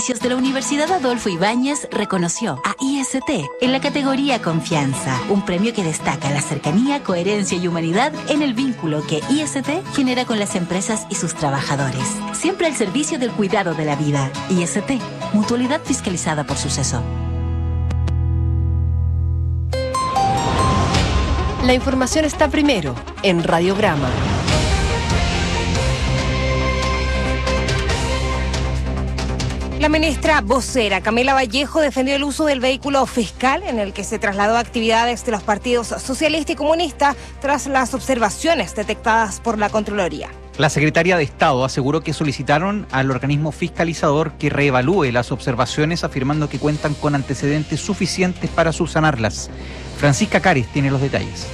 Servicios de la Universidad Adolfo Ibáñez reconoció a IST en la categoría Confianza, un premio que destaca la cercanía, coherencia y humanidad en el vínculo que IST genera con las empresas y sus trabajadores. Siempre al servicio del cuidado de la vida. IST, mutualidad fiscalizada por Suceso. La información está primero en Radiograma. La ministra vocera Camila Vallejo defendió el uso del vehículo fiscal en el que se trasladó actividades de los partidos socialista y comunista tras las observaciones detectadas por la Contraloría. La secretaria de Estado aseguró que solicitaron al organismo fiscalizador que reevalúe las observaciones, afirmando que cuentan con antecedentes suficientes para subsanarlas. Francisca Cares tiene los detalles.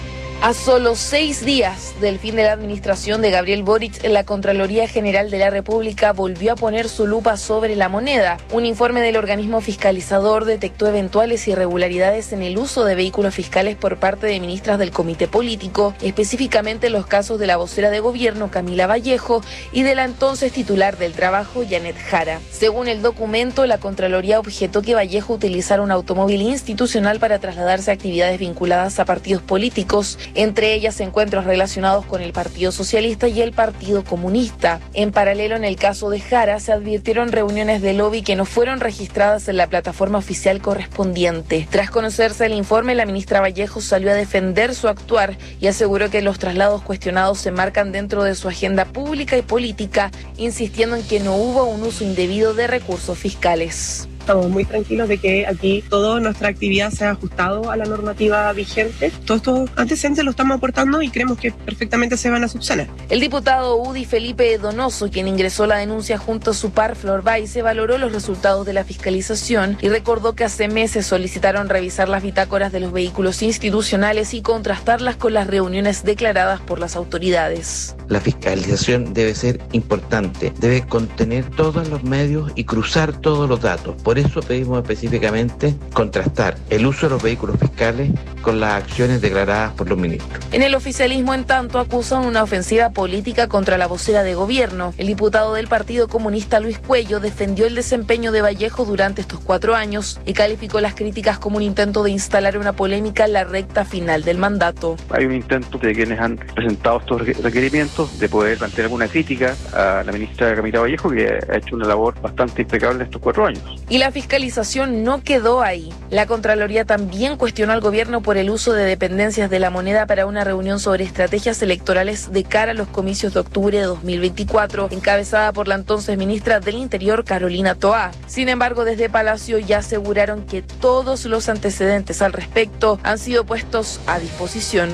A solo 6 días del fin de la administración de Gabriel Boric, la Contraloría General de la República volvió a poner su lupa sobre la moneda. Un informe del organismo fiscalizador detectó eventuales irregularidades en el uso de vehículos fiscales por parte de ministras del Comité Político, específicamente los casos de la vocera de gobierno Camila Vallejo y de la entonces titular del Trabajo Janet Jara. Según el documento, la Contraloría objetó que Vallejo utilizara un automóvil institucional para trasladarse a actividades vinculadas a partidos políticos, entre ellas encuentros relacionados con el Partido Socialista y el Partido Comunista. En paralelo, en el caso de Jara, se advirtieron reuniones de lobby que no fueron registradas en la plataforma oficial correspondiente. Tras conocerse el informe, la ministra Vallejo salió a defender su actuar y aseguró que los traslados cuestionados se marcan dentro de su agenda pública y política, insistiendo en que no hubo un uso indebido de recursos fiscales. Estamos muy tranquilos de que aquí toda nuestra actividad se ha ajustado a la normativa vigente. Todos estos antecedentes los estamos aportando y creemos que perfectamente se van a subsanar. El diputado UDI Felipe Donoso, quien ingresó la denuncia junto a su par Flor Baise, valoró los resultados de la fiscalización y recordó que hace meses solicitaron revisar las bitácoras de los vehículos institucionales y contrastarlas con las reuniones declaradas por las autoridades. La fiscalización debe ser importante, debe contener todos los medios y cruzar todos los datos. Por eso pedimos específicamente contrastar el uso de los vehículos fiscales con las acciones declaradas por los ministros. En el oficialismo, en tanto, acusan una ofensiva política contra la vocera de gobierno. El diputado del Partido Comunista, Luis Cuello, defendió el desempeño de Vallejo durante estos 4 años y calificó las críticas como un intento de instalar una polémica en la recta final del mandato. Hay un intento de quienes han presentado estos requerimientos de poder plantear alguna crítica a la ministra Camila Vallejo, que ha hecho una labor bastante impecable en estos 4 años. Y la fiscalización no quedó ahí. La Contraloría también cuestionó al gobierno por el uso de dependencias de la moneda para una reunión sobre estrategias electorales de cara a los comicios de octubre de 2024, encabezada por la entonces ministra del Interior, Carolina Toá. Sin embargo, desde Palacio ya aseguraron que todos los antecedentes al respecto han sido puestos a disposición.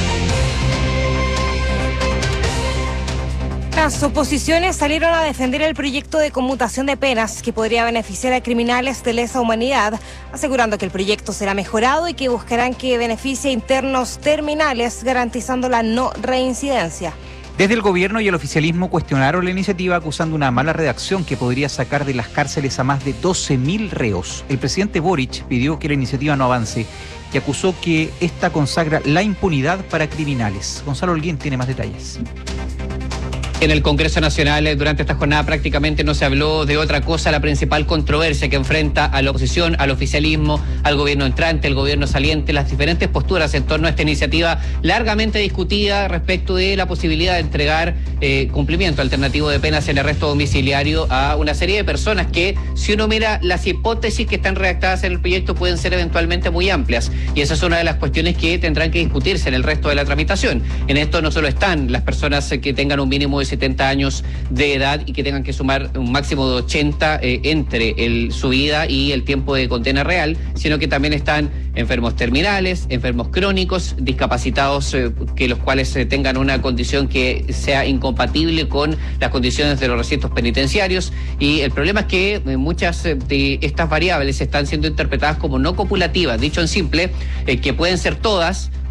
Las oposiciones salieron a defender el proyecto de conmutación de penas que podría beneficiar a criminales de lesa humanidad, asegurando que el proyecto será mejorado y que buscarán que beneficie a internos terminales, garantizando la no reincidencia. Desde el gobierno y el oficialismo cuestionaron la iniciativa acusando una mala redacción que podría sacar de las cárceles a más de 12.000 reos. El presidente Boric pidió que la iniciativa no avance y acusó que esta consagra la impunidad para criminales. Gonzalo Holguín tiene más detalles. En el Congreso Nacional, durante esta jornada prácticamente no se habló de otra cosa. La principal controversia que enfrenta a la oposición, al oficialismo, al gobierno entrante, al gobierno saliente, las diferentes posturas en torno a esta iniciativa largamente discutida respecto de la posibilidad de entregar cumplimiento alternativo de penas en arresto domiciliario a una serie de personas que, si uno mira las hipótesis que están redactadas en el proyecto, pueden ser eventualmente muy amplias. Y esa es una de las cuestiones que tendrán que discutirse en el resto de la tramitación. En esto no solo están las personas que tengan un mínimo de 70 años de edad y que tengan que sumar un máximo de 80 entre su vida y el tiempo de condena real, sino que también están enfermos terminales, enfermos crónicos, discapacitados que los cuales tengan una condición que sea incompatible con las condiciones de los recintos penitenciarios. Y el problema es que muchas de estas variables están siendo interpretadas como no copulativas, dicho en simple, que pueden ser todas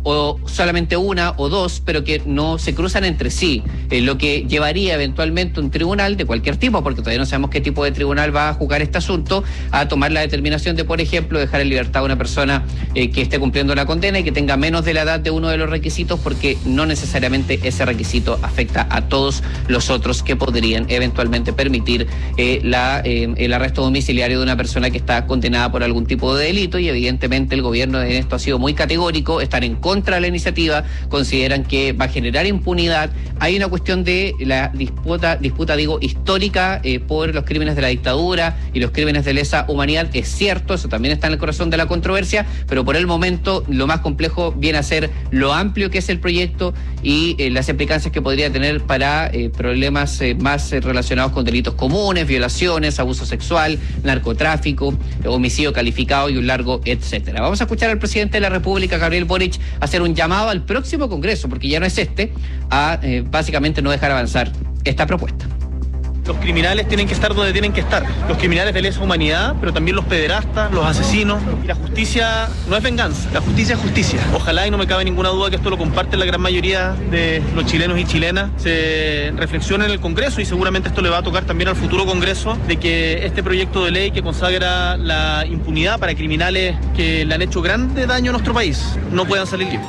o solamente una o dos, pero que no se cruzan entre sí, lo que llevaría eventualmente un tribunal de cualquier tipo, porque todavía no sabemos qué tipo de tribunal va a juzgar este asunto, a tomar la determinación de, por ejemplo, dejar en libertad a una persona que esté cumpliendo la condena y que tenga menos de la edad de uno de los requisitos, porque no necesariamente ese requisito afecta a todos los otros que podrían eventualmente permitir el arresto domiciliario de una persona que está condenada por algún tipo de delito. Y evidentemente el gobierno en esto ha sido muy categórico, están en contra de la iniciativa, consideran que va a generar impunidad. Hay una cuestión de la disputa histórica por los crímenes de la dictadura y los crímenes de lesa humanidad. Es cierto, eso también está en el corazón de la controversia, pero por el momento lo más complejo viene a ser lo amplio que es el proyecto y las implicancias que podría tener para problemas más relacionados con delitos comunes, violaciones, abuso sexual, narcotráfico, homicidio calificado y un largo etcétera. Vamos a escuchar al presidente de la República, Gabriel Boric, hacer un llamado al próximo Congreso, porque ya no es a básicamente no dejar avanzar esta propuesta. Los criminales tienen que estar donde tienen que estar. Los criminales de lesa humanidad, pero también los pederastas, los asesinos. Y la justicia no es venganza, la justicia es justicia. Ojalá, y no me cabe ninguna duda que esto lo comparten la gran mayoría de los chilenos y chilenas, se reflexiona en el Congreso, y seguramente esto le va a tocar también al futuro Congreso, de que este proyecto de ley que consagra la impunidad para criminales que le han hecho grande daño a nuestro país no puedan salir libres.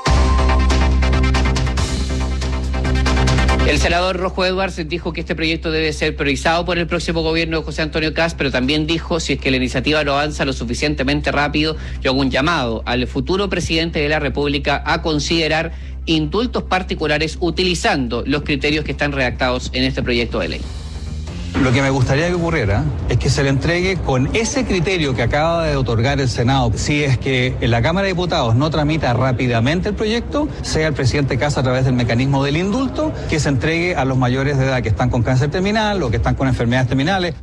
El senador Rojo Edwards dijo que este proyecto debe ser priorizado por el próximo gobierno de José Antonio Kast, pero también dijo, si es que la iniciativa no avanza lo suficientemente rápido, yo hago un llamado al futuro presidente de la República a considerar indultos particulares utilizando los criterios que están redactados en este proyecto de ley. Lo que me gustaría que ocurriera es que se le entregue con ese criterio que acaba de otorgar el Senado. Si es que en la Cámara de Diputados no tramita rápidamente el proyecto, sea el presidente Kast a través del mecanismo del indulto, que se entregue a los mayores de edad que están con cáncer terminal o que están con enfermedades terminales.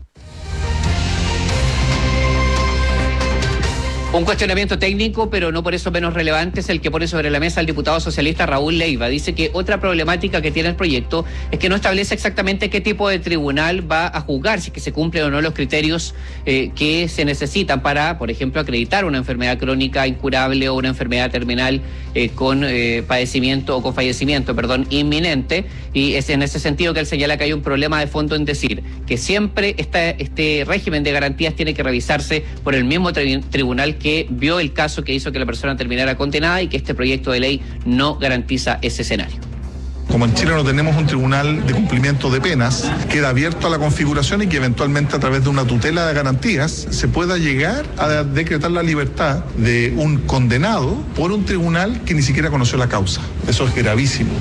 Un cuestionamiento técnico, pero no por eso menos relevante, es el que pone sobre la mesa el diputado socialista Raúl Leiva. Dice que otra problemática que tiene el proyecto es que no establece exactamente qué tipo de tribunal va a juzgar, si es que se cumplen o no los criterios que se necesitan para, por ejemplo, acreditar una enfermedad crónica incurable o una enfermedad terminal con padecimiento o con fallecimiento, inminente. Y es en ese sentido que él señala que hay un problema de fondo en decir que siempre este régimen de garantías tiene que revisarse por el mismo tribunal que vio el caso que hizo que la persona terminara condenada, y que este proyecto de ley no garantiza ese escenario. Como en Chile no tenemos un tribunal de cumplimiento de penas, queda abierto a la configuración y que eventualmente a través de una tutela de garantías se pueda llegar a decretar la libertad de un condenado por un tribunal que ni siquiera conoció la causa. Eso es gravísimo.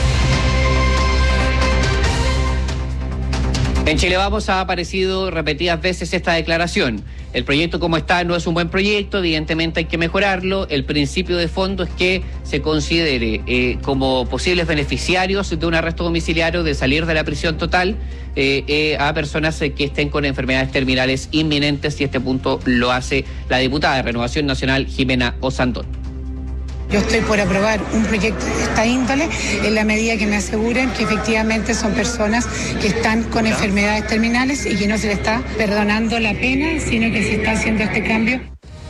En Chile Vamos ha aparecido repetidas veces esta declaración. El proyecto como está no es un buen proyecto, evidentemente hay que mejorarlo. El principio de fondo es que se considere como posibles beneficiarios de un arresto domiciliario, de salir de la prisión total, a personas que estén con enfermedades terminales inminentes, y este punto lo hace la diputada de Renovación Nacional, Jimena Osandón. Yo estoy por aprobar un proyecto de esta índole en la medida que me aseguren que efectivamente son personas que están con enfermedades terminales y que no se les está perdonando la pena, sino que se está haciendo este cambio.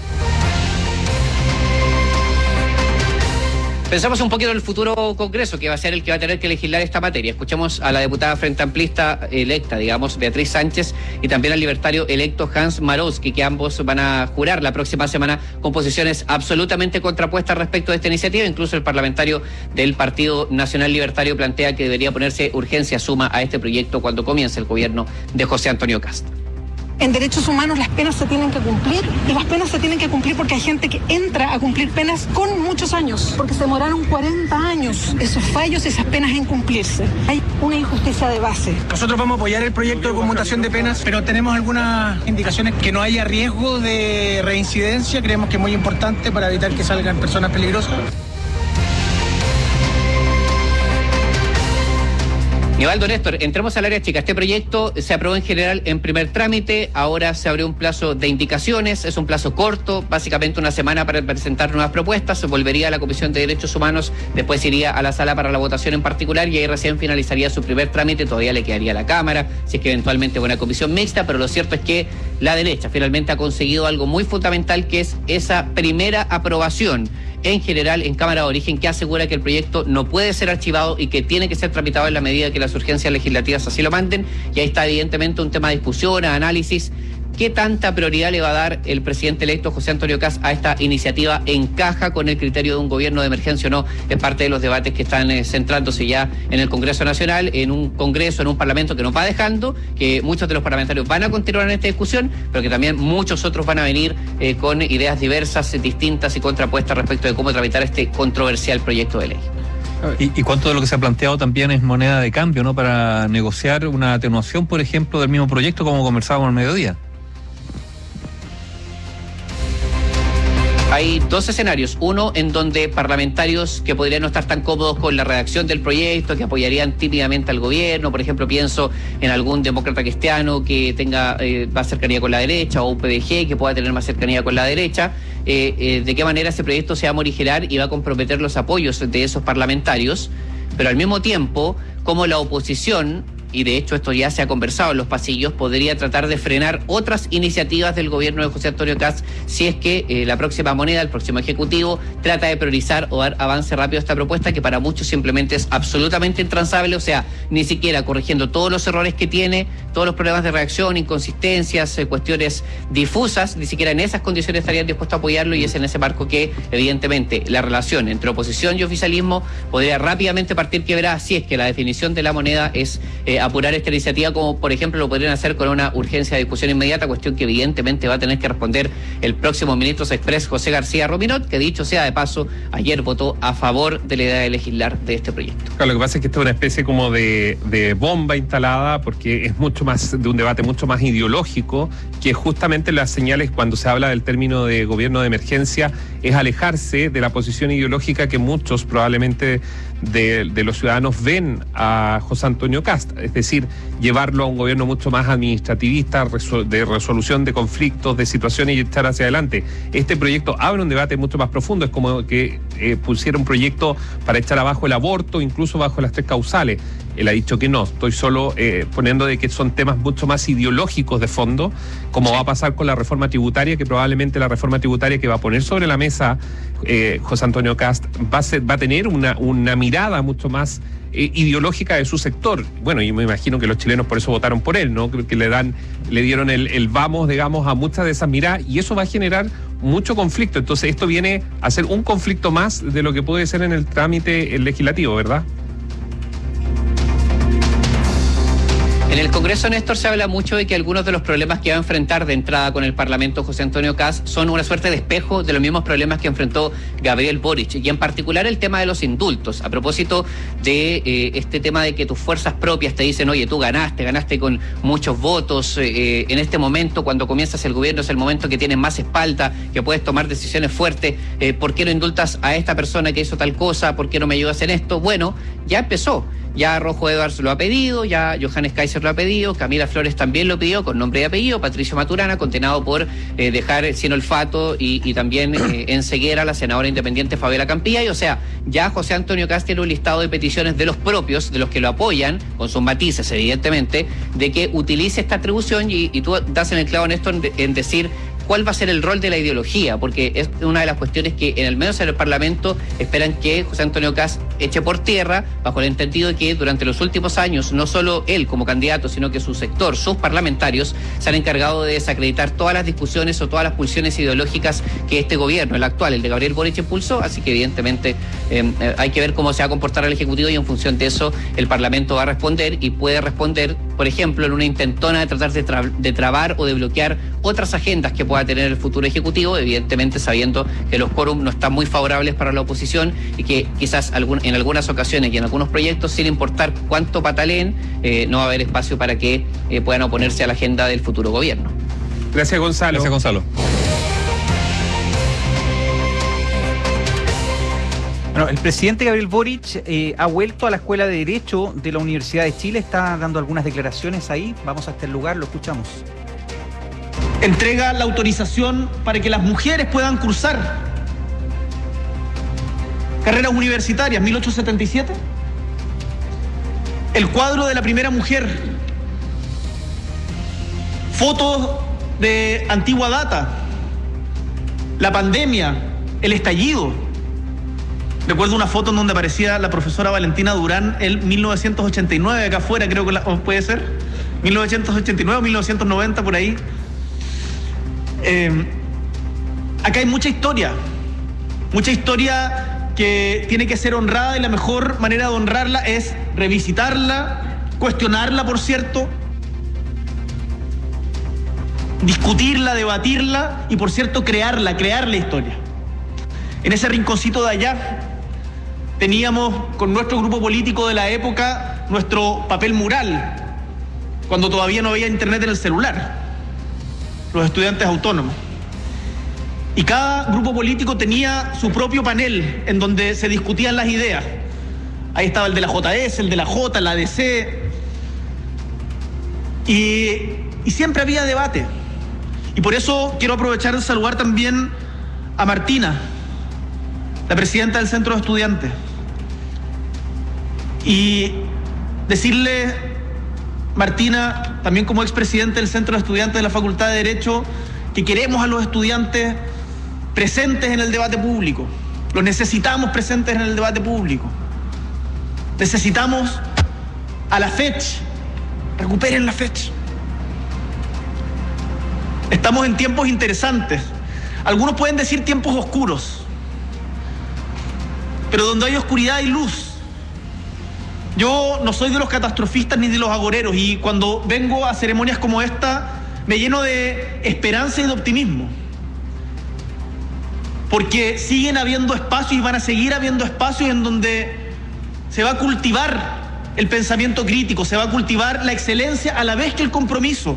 Pensamos un poquito en el futuro Congreso, que va a ser el que va a tener que legislar esta materia. Escuchamos a la diputada Frente Amplista electa, Beatriz Sánchez, y también al libertario electo Hans Marowski, que ambos van a jurar la próxima semana con posiciones absolutamente contrapuestas respecto de esta iniciativa. Incluso el parlamentario del Partido Nacional Libertario plantea que debería ponerse urgencia suma a este proyecto cuando comience el gobierno de José Antonio Kast. En derechos humanos las penas se tienen que cumplir, y las penas se tienen que cumplir porque hay gente que entra a cumplir penas con muchos años, porque se demoraron 40 años esos fallos y esas penas en cumplirse. Hay una injusticia de base. Nosotros vamos a apoyar el proyecto de conmutación de penas, pero tenemos algunas indicaciones que no haya riesgo de reincidencia. Creemos que es muy importante para evitar que salgan personas peligrosas. Nivaldo, Néstor, entremos al área chica. Este proyecto se aprobó en general en primer trámite, ahora se abrió un plazo de indicaciones, es un plazo corto, básicamente una semana para presentar nuevas propuestas, volvería a la Comisión de Derechos Humanos, después iría a la sala para la votación en particular y ahí recién finalizaría su primer trámite, todavía le quedaría a la Cámara, si es que eventualmente una comisión mixta, pero lo cierto es que la derecha finalmente ha conseguido algo muy fundamental, que es esa primera aprobación en general en Cámara de Origen, que asegura que el proyecto no puede ser archivado y que tiene que ser tramitado en la medida que las urgencias legislativas así lo manden. Y ahí está evidentemente un tema de discusión, análisis. ¿Qué tanta prioridad le va a dar el presidente electo José Antonio Kast a esta iniciativa? ¿Encaja con el criterio de un gobierno de emergencia o no? Es parte de los debates que están centrándose ya en el Congreso Nacional, en un Congreso, en un Parlamento que nos va dejando, que muchos de los parlamentarios van a continuar en esta discusión, pero que también muchos otros van a venir con ideas diversas, distintas y contrapuestas respecto de cómo tramitar este controversial proyecto de ley. ¿Y cuánto de lo que se ha planteado también es moneda de cambio, ¿no? Para negociar una atenuación, por ejemplo, del mismo proyecto, como conversábamos al mediodía? Hay dos escenarios, uno en donde parlamentarios que podrían no estar tan cómodos con la redacción del proyecto, que apoyarían tímidamente al gobierno, por ejemplo pienso en algún demócrata cristiano que tenga más cercanía con la derecha, o un PDG que pueda tener más cercanía con la derecha, de qué manera ese proyecto se va a morigerar y va a comprometer los apoyos de esos parlamentarios, pero al mismo tiempo como la oposición, y de hecho esto ya se ha conversado en los pasillos, podría tratar de frenar otras iniciativas del gobierno de José Antonio Kast si es que la próxima moneda, el próximo ejecutivo, trata de priorizar o dar avance rápido a esta propuesta que para muchos simplemente es absolutamente intransable, o sea, ni siquiera corrigiendo todos los errores que tiene, todos los problemas de reacción, inconsistencias, cuestiones difusas, ni siquiera en esas condiciones estarían dispuestos a apoyarlo, y es en ese marco que evidentemente la relación entre oposición y oficialismo podría rápidamente partir quebrada si es que la definición de la moneda es apurar esta iniciativa, como por ejemplo lo podrían hacer con una urgencia de discusión inmediata, cuestión que evidentemente va a tener que responder el próximo ministro Express José García Rominot, que dicho sea de paso, ayer votó a favor de la idea de legislar de este proyecto. Claro, lo que pasa es que esto es una especie como de bomba instalada, porque es mucho más de un debate mucho más ideológico, que justamente las señales cuando se habla del término de gobierno de emergencia es alejarse de la posición ideológica que muchos probablemente de los ciudadanos ven a José Antonio Kast, es decir, llevarlo a un gobierno mucho más administrativista, de resolución de conflictos, de situaciones y echar hacia adelante. Este proyecto abre un debate mucho más profundo, es como que pusiera un proyecto para echar abajo el aborto, incluso bajo las 3 causales. Él ha dicho que no, estoy solo poniendo de que son temas mucho más ideológicos de fondo, como va a pasar con la reforma tributaria, que probablemente la reforma tributaria que va a poner sobre la mesa José Antonio Kast va a tener una mirada mucho más ideológica de su sector. Bueno, y me imagino que los chilenos por eso votaron por él, ¿no? Que le dieron el vamos, digamos, a muchas de esas miradas, y eso va a generar mucho conflicto. Entonces esto viene a ser un conflicto más de lo que puede ser en el trámite legislativo, ¿verdad? En el Congreso, Néstor, se habla mucho de que algunos de los problemas que va a enfrentar de entrada con el Parlamento José Antonio Kast son una suerte de espejo de los mismos problemas que enfrentó Gabriel Boric, y en particular el tema de los indultos. A propósito de este tema de que tus fuerzas propias te dicen, oye, tú ganaste con muchos votos, en este momento cuando comienzas el gobierno es el momento que tienes más espalda, que puedes tomar decisiones fuertes, ¿por qué no indultas a esta persona que hizo tal cosa? ¿Por qué no me ayudas en esto? Bueno, ya empezó. Ya Rojo Edwards lo ha pedido, ya Johannes Kaiser lo ha pedido, Camila Flores también lo pidió con nombre y apellido, Patricio Maturana, condenado por dejar sin olfato y también en ceguera a la senadora independiente Fabiola Campillay. O sea, ya José Antonio Kast tiene un listado de peticiones de los propios, de los que lo apoyan, con sus matices evidentemente, de que utilice esta atribución, y tú das en el clavo, Néstor, en decir cuál va a ser el rol de la ideología, porque es una de las cuestiones que en el menos en el Parlamento esperan que José Antonio Kast eche por tierra, bajo el entendido de que durante los últimos años no solo él como candidato, sino que su sector, sus parlamentarios, se han encargado de desacreditar todas las discusiones o todas las pulsiones ideológicas que este gobierno, el actual, el de Gabriel Boric, impulsó. Así que evidentemente hay que ver cómo se va a comportar el Ejecutivo, y en función de eso el Parlamento va a responder, y puede responder, por ejemplo, en una intentona de tratar de trabar o de bloquear otras agendas que pueda tener el futuro Ejecutivo, evidentemente sabiendo que los quórum no están muy favorables para la oposición, y que quizás en algunas ocasiones y en algunos proyectos, sin importar cuánto pataleen, no va a haber espacio para que puedan oponerse a la agenda del futuro gobierno. Gracias, Gonzalo. Gracias, Gonzalo. Bueno, el presidente Gabriel Boric ha vuelto a la Escuela de Derecho de la Universidad de Chile, está dando algunas declaraciones ahí. Vamos hasta el lugar, lo escuchamos. Entrega la autorización para que las mujeres puedan cursar carreras universitarias, 1877. El cuadro de la primera mujer. Fotos de antigua data. La pandemia, el estallido. Recuerdo una foto en donde aparecía la profesora Valentina Durán en 1989, acá afuera, creo que puede ser, 1989 o 1990, por ahí. Acá hay mucha historia que tiene que ser honrada, y la mejor manera de honrarla es revisitarla, cuestionarla, por cierto, discutirla, debatirla y, por cierto, crear la historia. En ese rinconcito de allá teníamos con nuestro grupo político de la época nuestro papel mural, cuando todavía no había internet en el celular, los estudiantes autónomos. Y cada grupo político tenía su propio panel en donde se discutían las ideas. Ahí estaba el de la JS, el de la J, la DC. Y siempre había debate. Y por eso quiero aprovechar de saludar también a Martina, la presidenta del Centro de Estudiantes, y decirle, Martina, también como expresidente del Centro de Estudiantes de la Facultad de Derecho, que queremos a los estudiantes presentes en el debate público. Los necesitamos presentes en el debate público. Necesitamos a la FECH. Recuperen la FECH. Estamos en tiempos interesantes. Algunos pueden decir tiempos oscuros, pero donde hay oscuridad hay luz. Yo no soy de los catastrofistas ni de los agoreros, y cuando vengo a ceremonias como esta me lleno de esperanza y de optimismo, porque siguen habiendo espacios y van a seguir habiendo espacios en donde se va a cultivar el pensamiento crítico, se va a cultivar la excelencia a la vez que el compromiso.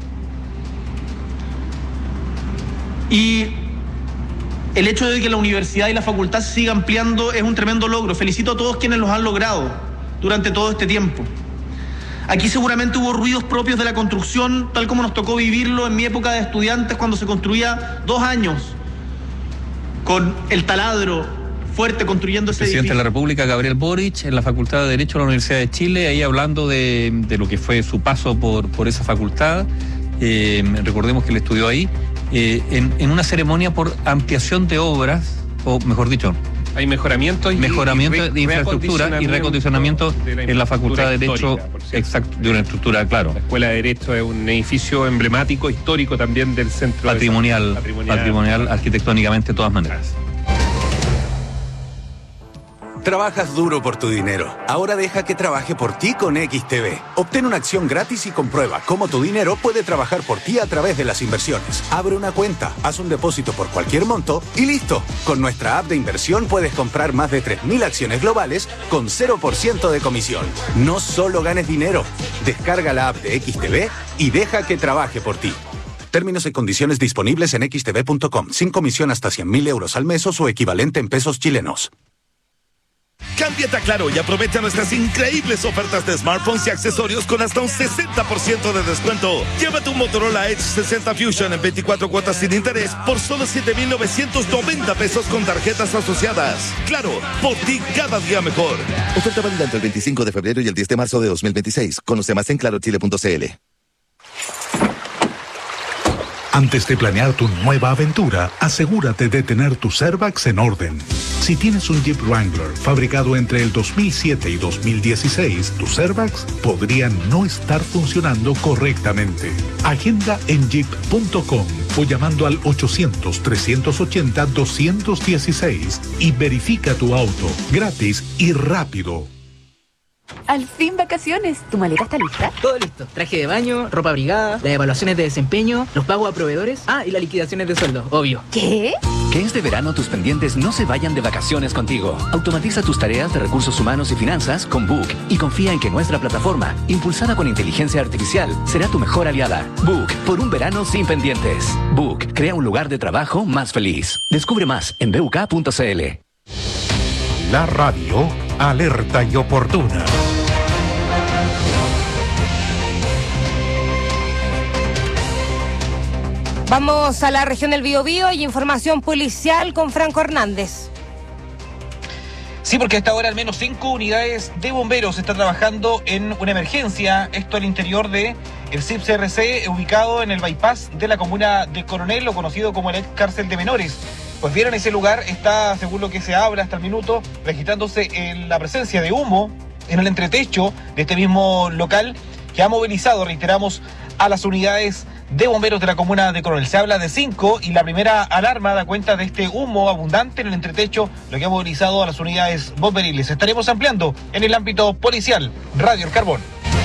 Y el hecho de que la universidad y la facultad se siga ampliando es un tremendo logro. Felicito a todos quienes los han logrado durante todo este tiempo. Aquí seguramente hubo ruidos propios de la construcción, tal como nos tocó vivirlo en mi época de estudiantes, cuando se construía 2 años con el taladro fuerte construyendo ese edificio. Presidente de la República, Gabriel Boric, en la Facultad de Derecho de la Universidad de Chile, ahí hablando de lo que fue su paso por esa facultad. Recordemos que él estudió ahí, en una ceremonia por ampliación de obras, o mejor dicho, hay mejoramiento de infraestructura y reacondicionamiento en la Facultad de Derecho, exacto, de una estructura, claro. La Escuela de Derecho es un edificio emblemático, histórico también del centro. Patrimonial, arquitectónicamente, de todas maneras. Trabajas duro por tu dinero. Ahora deja que trabaje por ti con XTB. Obtén una acción gratis y comprueba cómo tu dinero puede trabajar por ti a través de las inversiones. Abre una cuenta, haz un depósito por cualquier monto y listo. Con nuestra app de inversión puedes comprar más de 3.000 acciones globales con 0% de comisión. No solo ganes dinero. Descarga la app de XTB y deja que trabaje por ti. Términos y condiciones disponibles en xtb.com. Sin comisión hasta 100.000 euros al mes o su equivalente en pesos chilenos. Cámbiate a Claro y aprovecha nuestras increíbles ofertas de smartphones y accesorios con hasta un 60% de descuento. Llévate un Motorola Edge 60 Fusion en 24 cuotas sin interés por solo 7,990 pesos con tarjetas asociadas. Claro, por ti cada día mejor. Oferta válida entre el 25 de febrero y el 10 de marzo de 2026. Conoce más en clarochile.cl. Antes de planear tu nueva aventura, asegúrate de tener tu Servax en orden. Si tienes un Jeep Wrangler fabricado entre el 2007 y 2016, tu Servax podría no estar funcionando correctamente. Agenda en jeep.com o llamando al 800-380-216 y verifica tu auto, gratis y rápido. Al fin vacaciones. ¿Tu maleta está lista? Todo listo. Traje de baño, ropa abrigada, las evaluaciones de desempeño, los pagos a proveedores. Y las liquidaciones de sueldo, obvio. ¿Qué? Que este verano tus pendientes no se vayan de vacaciones contigo. Automatiza tus tareas de recursos humanos y finanzas con Book y confía en que nuestra plataforma, impulsada con inteligencia artificial, será tu mejor aliada. Book, por un verano sin pendientes. Book, crea un lugar de trabajo más feliz. Descubre más en buk.cl. La radio alerta y oportuna. Vamos a la región del Biobío y información policial con Franco Hernández. Sí, porque a esta hora al menos 5 unidades de bomberos están trabajando en una emergencia, esto al interior de el CIP-CRC, ubicado en el bypass de la comuna de Coronel, o conocido como el ex cárcel de menores. Pues bien, en ese lugar está, según lo que se habla hasta el minuto, registrándose la presencia de humo en el entretecho de este mismo local, que ha movilizado, reiteramos, a las unidades de bomberos de la comuna de Coronel. Se habla de 5 y la primera alarma da cuenta de este humo abundante en el entretecho, lo que ha movilizado a las unidades bomberiles. Estaremos ampliando en el ámbito policial. Radio El Carbón.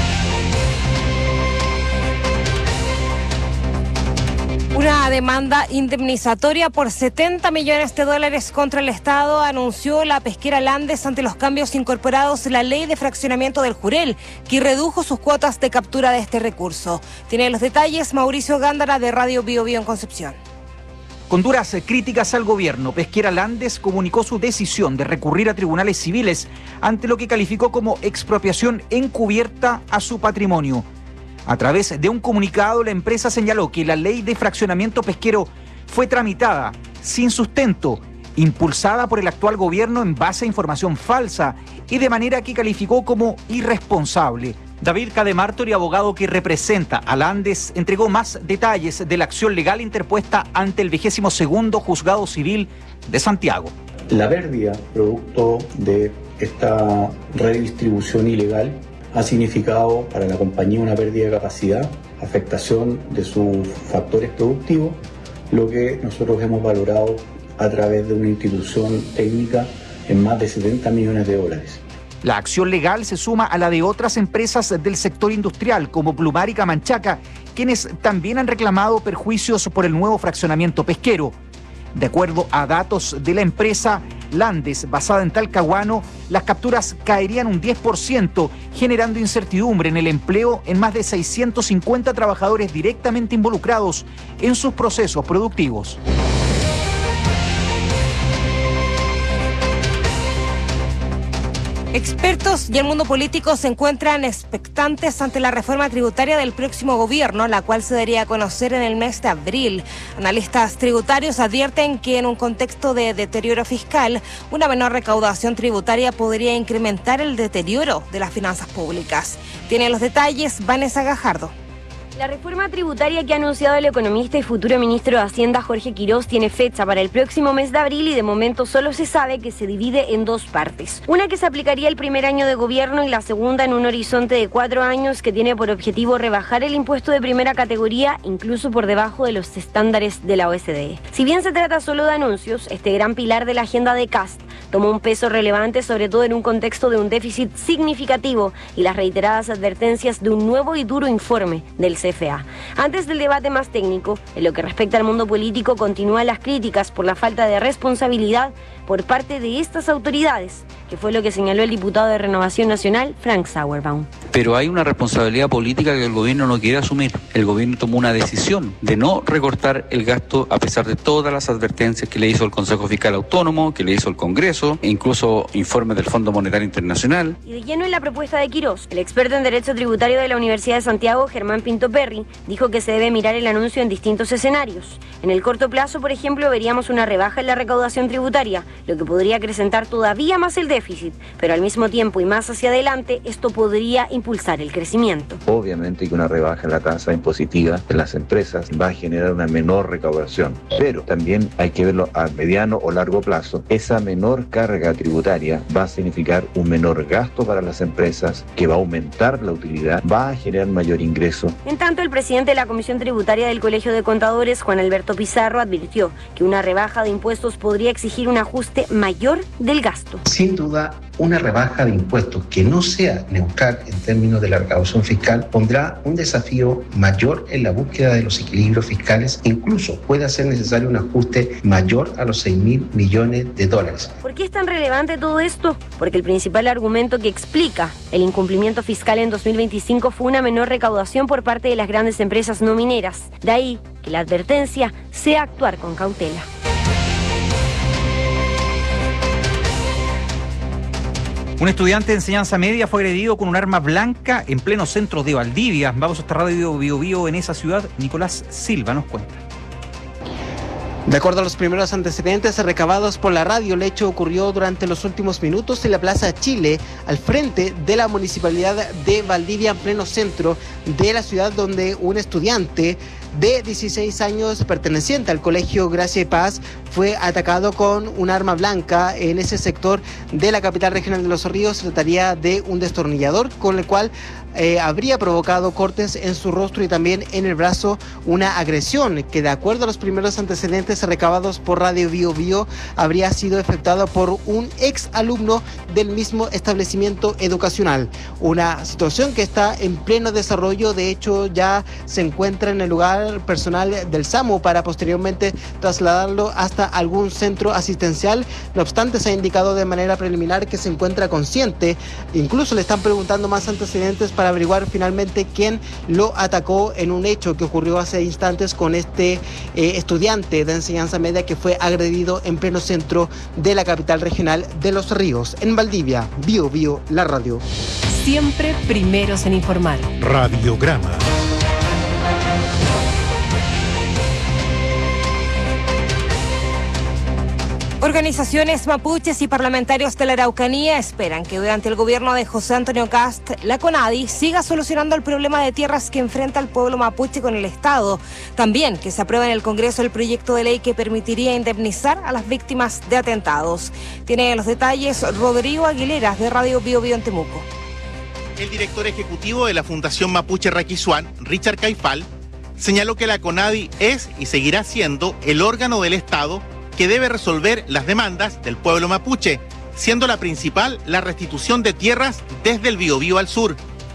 Una demanda indemnizatoria por $70 millones contra el Estado anunció la pesquera Landes ante los cambios incorporados en la ley de fraccionamiento del Jurel, que redujo sus cuotas de captura de este recurso. Tiene los detalles Mauricio Gándara de Radio Bio Bio en Concepción. Con duras críticas al gobierno, Pesquera Landes comunicó su decisión de recurrir a tribunales civiles ante lo que calificó como expropiación encubierta a su patrimonio. A través de un comunicado, la empresa señaló que la ley de fraccionamiento pesquero fue tramitada sin sustento, impulsada por el actual gobierno en base a información falsa y de manera que calificó como irresponsable. David Cademartori, abogado que representa a Landes, entregó más detalles de la acción legal interpuesta ante el 22º Juzgado Civil de Santiago. La pérdida producto de esta redistribución ilegal ha significado para la compañía una pérdida de capacidad, afectación de sus factores productivos, lo que nosotros hemos valorado a través de una institución técnica en más de $70 millones. La acción legal se suma a la de otras empresas del sector industrial como Plumar y Camanchaca, quienes también han reclamado perjuicios por el nuevo fraccionamiento pesquero. De acuerdo a datos de la empresa Landes, basada en Talcahuano, las capturas caerían un 10%, generando incertidumbre en el empleo en más de 650 trabajadores directamente involucrados en sus procesos productivos. Expertos y el mundo político se encuentran expectantes ante la reforma tributaria del próximo gobierno, la cual se daría a conocer en el mes de abril. Analistas tributarios advierten que en un contexto de deterioro fiscal, una menor recaudación tributaria podría incrementar el deterioro de las finanzas públicas. Tiene los detalles Vanessa Gajardo. La reforma tributaria que ha anunciado el economista y futuro ministro de Hacienda Jorge Quirós tiene fecha para el próximo mes de abril y de momento solo se sabe que se divide en dos partes. Una que se aplicaría el primer año de gobierno y la segunda en un horizonte de 4 años que tiene por objetivo rebajar el impuesto de primera categoría incluso por debajo de los estándares de la OCDE. Si bien se trata solo de anuncios, este gran pilar de la agenda de Kast tomó un peso relevante sobre todo en un contexto de un déficit significativo y las reiteradas advertencias de un nuevo y duro informe del CFA. Antes del debate más técnico, en lo que respecta al mundo político, continúan las críticas por la falta de responsabilidad por parte de estas autoridades, que fue lo que señaló el diputado de Renovación Nacional, Frank Sauerbaum. Pero hay una responsabilidad política que el gobierno no quiere asumir. El gobierno tomó una decisión de no recortar el gasto a pesar de todas las advertencias que le hizo el Consejo Fiscal Autónomo, que le hizo el Congreso, e incluso informes del Fondo Monetario Internacional. Y de lleno en la propuesta de Quirós, el experto en Derecho Tributario de la Universidad de Santiago, Germán Pinto Perry, dijo que se debe mirar el anuncio en distintos escenarios. En el corto plazo, por ejemplo, veríamos una rebaja en la recaudación tributaria, lo que podría acrecentar todavía más el déficit, pero al mismo tiempo y más hacia adelante, esto podría impulsar el crecimiento. Obviamente que una rebaja en la tasa impositiva de las empresas va a generar una menor recaudación, pero también hay que verlo a mediano o largo plazo. Esa menor carga tributaria va a significar un menor gasto para las empresas, que va a aumentar la utilidad, va a generar mayor ingreso. En tanto, el presidente de la Comisión Tributaria del Colegio de Contadores, Juan Alberto Pizarro, advirtió que una rebaja de impuestos podría exigir un ajuste mayor del gasto. Sin duda, una rebaja de impuestos que no sea neutral en términos de la recaudación fiscal pondrá un desafío mayor en la búsqueda de los equilibrios fiscales. Incluso puede ser necesario un ajuste mayor a los $6.000 millones. ¿Por qué es tan relevante todo esto? Porque el principal argumento que explica el incumplimiento fiscal en 2025 fue una menor recaudación por parte de las grandes empresas no mineras. De ahí que la advertencia sea actuar con cautela. Un estudiante de enseñanza media fue agredido con un arma blanca en pleno centro de Valdivia. Vamos a esta Radio Bio Bio en esa ciudad. Nicolás Silva nos cuenta. De acuerdo a los primeros antecedentes recabados por la radio, el hecho ocurrió durante los últimos minutos en la Plaza Chile, al frente de la Municipalidad de Valdivia, en pleno centro de la ciudad, donde un estudiante de 16 años perteneciente al Colegio Gracia y Paz fue atacado con un arma blanca en ese sector de la capital regional de Los Ríos. Se trataría de un destornillador con el cual habría provocado cortes en su rostro y también en el brazo, una agresión que, de acuerdo a los primeros antecedentes recabados por Radio Bio Bio, habría sido efectuada por un ex alumno del mismo establecimiento educacional. Una situación que está en pleno desarrollo. De hecho, ya se encuentra en el lugar personal del SAMU para posteriormente trasladarlo hasta algún centro asistencial. No obstante, se ha indicado de manera preliminar que se encuentra consciente. Incluso le están preguntando más antecedentes para averiguar finalmente quién lo atacó en un hecho que ocurrió hace instantes con este estudiante de enseñanza media que fue agredido en pleno centro de la capital regional de Los Ríos. En Valdivia, Bio Bio, la radio. Siempre primeros en informar. Radiograma. Organizaciones mapuches y parlamentarios de la Araucanía esperan que durante el gobierno de José Antonio Kast, la CONADI siga solucionando el problema de tierras que enfrenta el pueblo mapuche con el Estado. También que se apruebe en el Congreso el proyecto de ley que permitiría indemnizar a las víctimas de atentados. Tiene los detalles Rodrigo Aguilera, de Radio Bio Bio en Temuco. El director ejecutivo de la Fundación Mapuche Raquisuán, Richard Caifal, señaló que la CONADI es y seguirá siendo el órgano del Estado que debe resolver las demandas del pueblo mapuche, siendo la principal la restitución de tierras desde el Biobío al sur.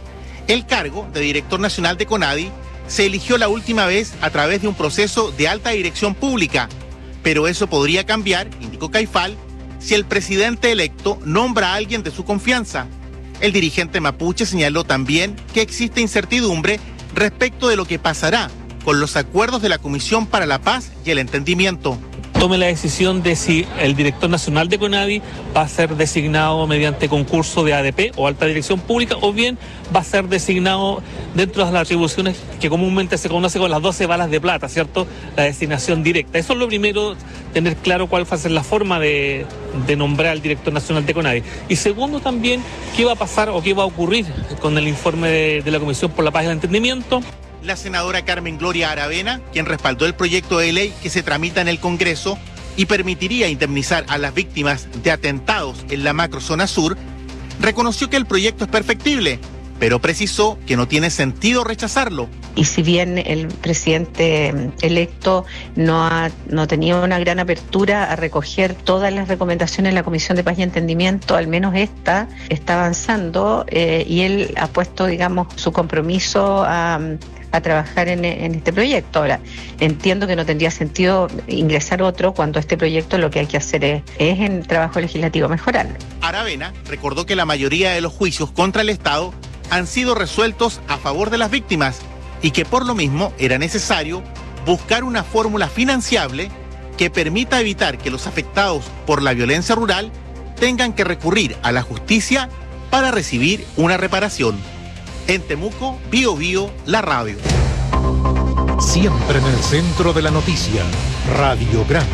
El cargo de director nacional de CONADI se eligió la última vez a través de un proceso de alta dirección pública, pero eso podría cambiar, indicó Caifal, si el presidente electo nombra a alguien de su confianza. El dirigente mapuche señaló también que existe incertidumbre respecto de lo que pasará con los acuerdos de la Comisión para la Paz y el Entendimiento. Tome la decisión de si el director nacional de CONADI va a ser designado mediante concurso de ADP o alta dirección pública, o bien va a ser designado dentro de las atribuciones que comúnmente se conoce con las 12 balas de plata, ¿cierto? La designación directa. Eso es lo primero, tener claro cuál va a ser la forma de nombrar al director nacional de CONADI. Y segundo también, qué va a pasar o qué va a ocurrir con el informe de la Comisión por la Paz y el Entendimiento. La senadora Carmen Gloria Aravena, quien respaldó el proyecto de ley que se tramita en el Congreso y permitiría indemnizar a las víctimas de atentados en la macrozona sur, reconoció que el proyecto es perfectible, pero precisó que no tiene sentido rechazarlo. Y si bien el presidente electo no tenía una gran apertura a recoger todas las recomendaciones de la Comisión de Paz y Entendimiento, al menos esta está avanzando y él ha puesto, digamos, su compromiso a trabajar en este proyecto. Ahora, entiendo que no tendría sentido ingresar otro cuando este proyecto lo que hay que hacer es en el trabajo legislativo mejorarlo. Aravena recordó que la mayoría de los juicios contra el Estado han sido resueltos a favor de las víctimas y que por lo mismo era necesario buscar una fórmula financiable que permita evitar que los afectados por la violencia rural tengan que recurrir a la justicia para recibir una reparación. En Temuco, Bio Bio, la radio. Siempre en el centro de la noticia, Radiograma.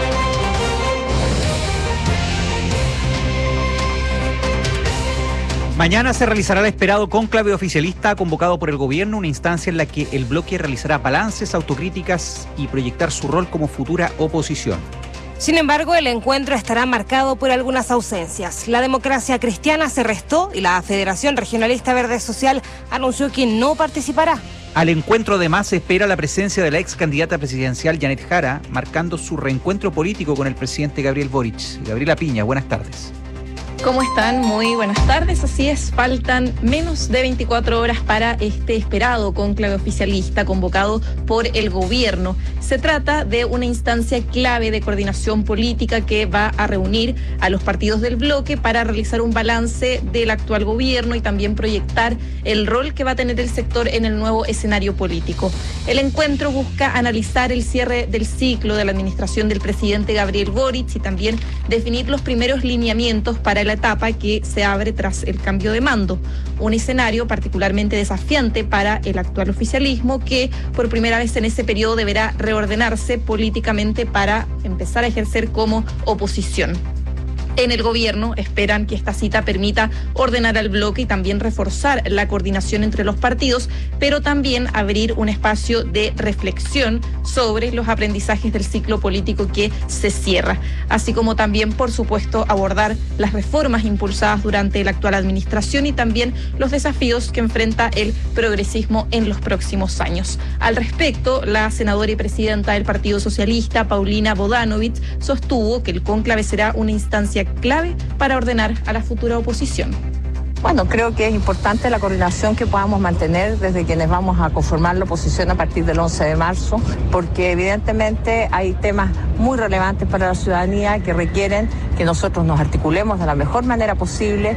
Mañana se realizará el esperado cónclave oficialista convocado por el gobierno, una instancia en la que el bloque realizará balances, autocríticas y proyectar su rol como futura oposición. Sin embargo, el encuentro estará marcado por algunas ausencias. La Democracia Cristiana se restó y la Federación Regionalista Verde Social anunció que no participará. Al encuentro además se espera la presencia de la ex candidata presidencial Janet Jara, marcando su reencuentro político con el presidente Gabriel Boric. Gabriela Piña, buenas tardes. ¿Cómo están? Muy buenas tardes. Así es, faltan menos de 24 horas para este esperado cónclave oficialista convocado por el gobierno. Se trata de una instancia clave de coordinación política que va a reunir a los partidos del bloque para realizar un balance del actual gobierno y también proyectar el rol que va a tener el sector en el nuevo escenario político. El encuentro busca analizar el cierre del ciclo de la administración del presidente Gabriel Boric y también definir los primeros lineamientos para el la etapa que se abre tras el cambio de mando. Un escenario particularmente desafiante para el actual oficialismo, que por primera vez en ese periodo deberá reordenarse políticamente para empezar a ejercer como oposición. En el gobierno esperan que esta cita permita ordenar al bloque y también reforzar la coordinación entre los partidos, pero también abrir un espacio de reflexión sobre los aprendizajes del ciclo político que se cierra, así como también, por supuesto, abordar las reformas impulsadas durante la actual administración y también los desafíos que enfrenta el progresismo en los próximos años. Al respecto, la senadora y presidenta del Partido Socialista, Paulina Bodanovich, sostuvo que el cónclave será una instancia clave para ordenar a la futura oposición. Bueno, creo que es importante la coordinación que podamos mantener desde quienes vamos a conformar la oposición a partir del 11 de marzo, porque evidentemente hay temas muy relevantes para la ciudadanía que requieren que nosotros nos articulemos de la mejor manera posible.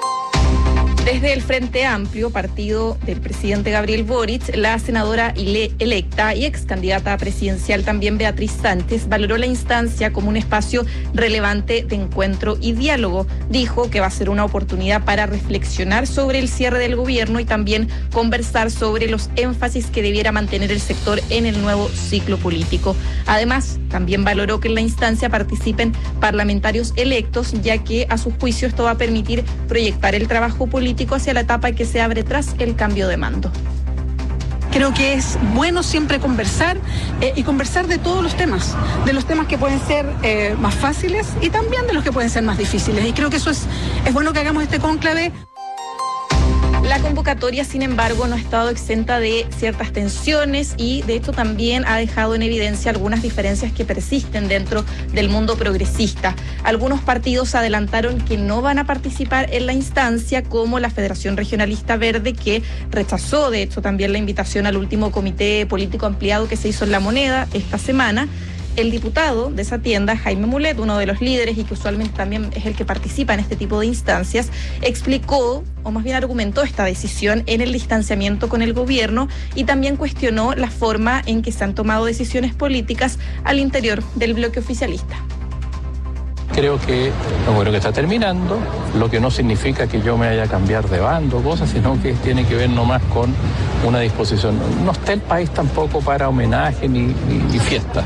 Desde el Frente Amplio, partido del presidente Gabriel Boric, la senadora electa y ex candidata presidencial también Beatriz Sánchez valoró la instancia como un espacio relevante de encuentro y diálogo. Dijo que va a ser una oportunidad para reflexionar sobre el cierre del gobierno y también conversar sobre los énfasis que debiera mantener el sector en el nuevo ciclo político. Además, también valoró que en la instancia participen parlamentarios electos, ya que a su juicio esto va a permitir proyectar el trabajo político hacia la etapa que se abre tras el cambio de mando. Creo que es bueno siempre conversar y conversar de todos los temas, de los temas que pueden ser más fáciles y también de los que pueden ser más difíciles. Y creo que eso es bueno que hagamos este cónclave. La convocatoria, sin embargo, no ha estado exenta de ciertas tensiones y, de hecho, también ha dejado en evidencia algunas diferencias que persisten dentro del mundo progresista. Algunos partidos adelantaron que no van a participar en la instancia, como la Federación Regionalista Verde, que rechazó, de hecho, también la invitación al último comité político ampliado que se hizo en La Moneda esta semana. El diputado de esa tienda, Jaime Mulet, uno de los líderes y que usualmente también es el que participa en este tipo de instancias, explicó, o más bien argumentó esta decisión en el distanciamiento con el gobierno y también cuestionó la forma en que se han tomado decisiones políticas al interior del bloque oficialista. Creo que lo bueno que está terminando, lo que no significa que yo me vaya a cambiar de bando, cosas, sino que tiene que ver nomás con una disposición. No está el país tampoco para homenaje ni fiesta.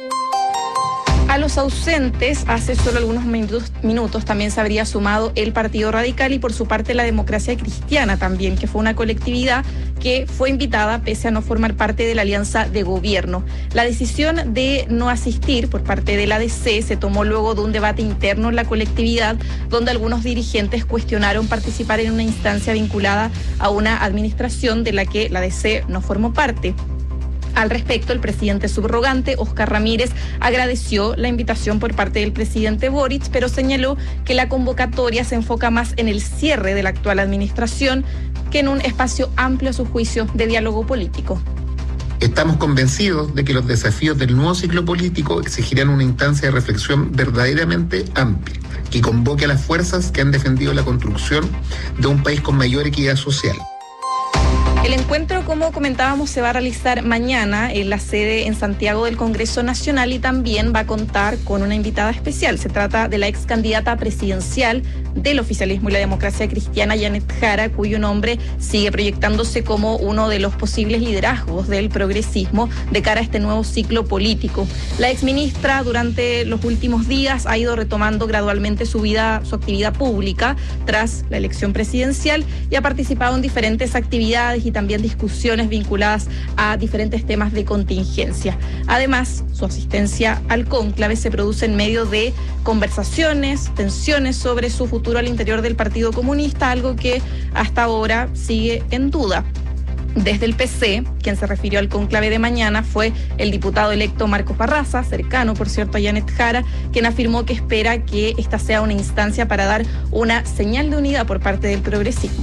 A los ausentes, hace solo algunos minutos también se habría sumado el Partido Radical y por su parte la Democracia Cristiana también, que fue una colectividad que fue invitada pese a no formar parte de la alianza de gobierno. La decisión de no asistir por parte del ADC se tomó luego de un debate interno en la colectividad, donde algunos dirigentes cuestionaron participar en una instancia vinculada a una administración de la que la ADC no formó parte. Al respecto, el presidente subrogante, Óscar Ramírez, agradeció la invitación por parte del presidente Boric, pero señaló que la convocatoria se enfoca más en el cierre de la actual administración que en un espacio amplio a su juicio de diálogo político. Estamos convencidos de que los desafíos del nuevo ciclo político exigirán una instancia de reflexión verdaderamente amplia, que convoque a las fuerzas que han defendido la construcción de un país con mayor equidad social. El encuentro, como comentábamos, se va a realizar mañana en la sede en Santiago del Congreso Nacional y también va a contar con una invitada especial. Se trata de la ex candidata presidencial del oficialismo y la democracia cristiana, Janet Jara, cuyo nombre sigue proyectándose como uno de los posibles liderazgos del progresismo de cara a este nuevo ciclo político. La exministra durante los últimos días ha ido retomando gradualmente su actividad pública tras la elección presidencial y ha participado en diferentes actividades y también discusiones vinculadas a diferentes temas de contingencia. Además, su asistencia al cónclave se produce en medio de conversaciones, tensiones sobre su futuro al interior del Partido Comunista, algo que hasta ahora sigue en duda. Desde el PC, quien se refirió al cónclave de mañana fue el diputado electo Marcos Barraza, cercano, por cierto, a Janet Jara, quien afirmó que espera que esta sea una instancia para dar una señal de unidad por parte del progresismo.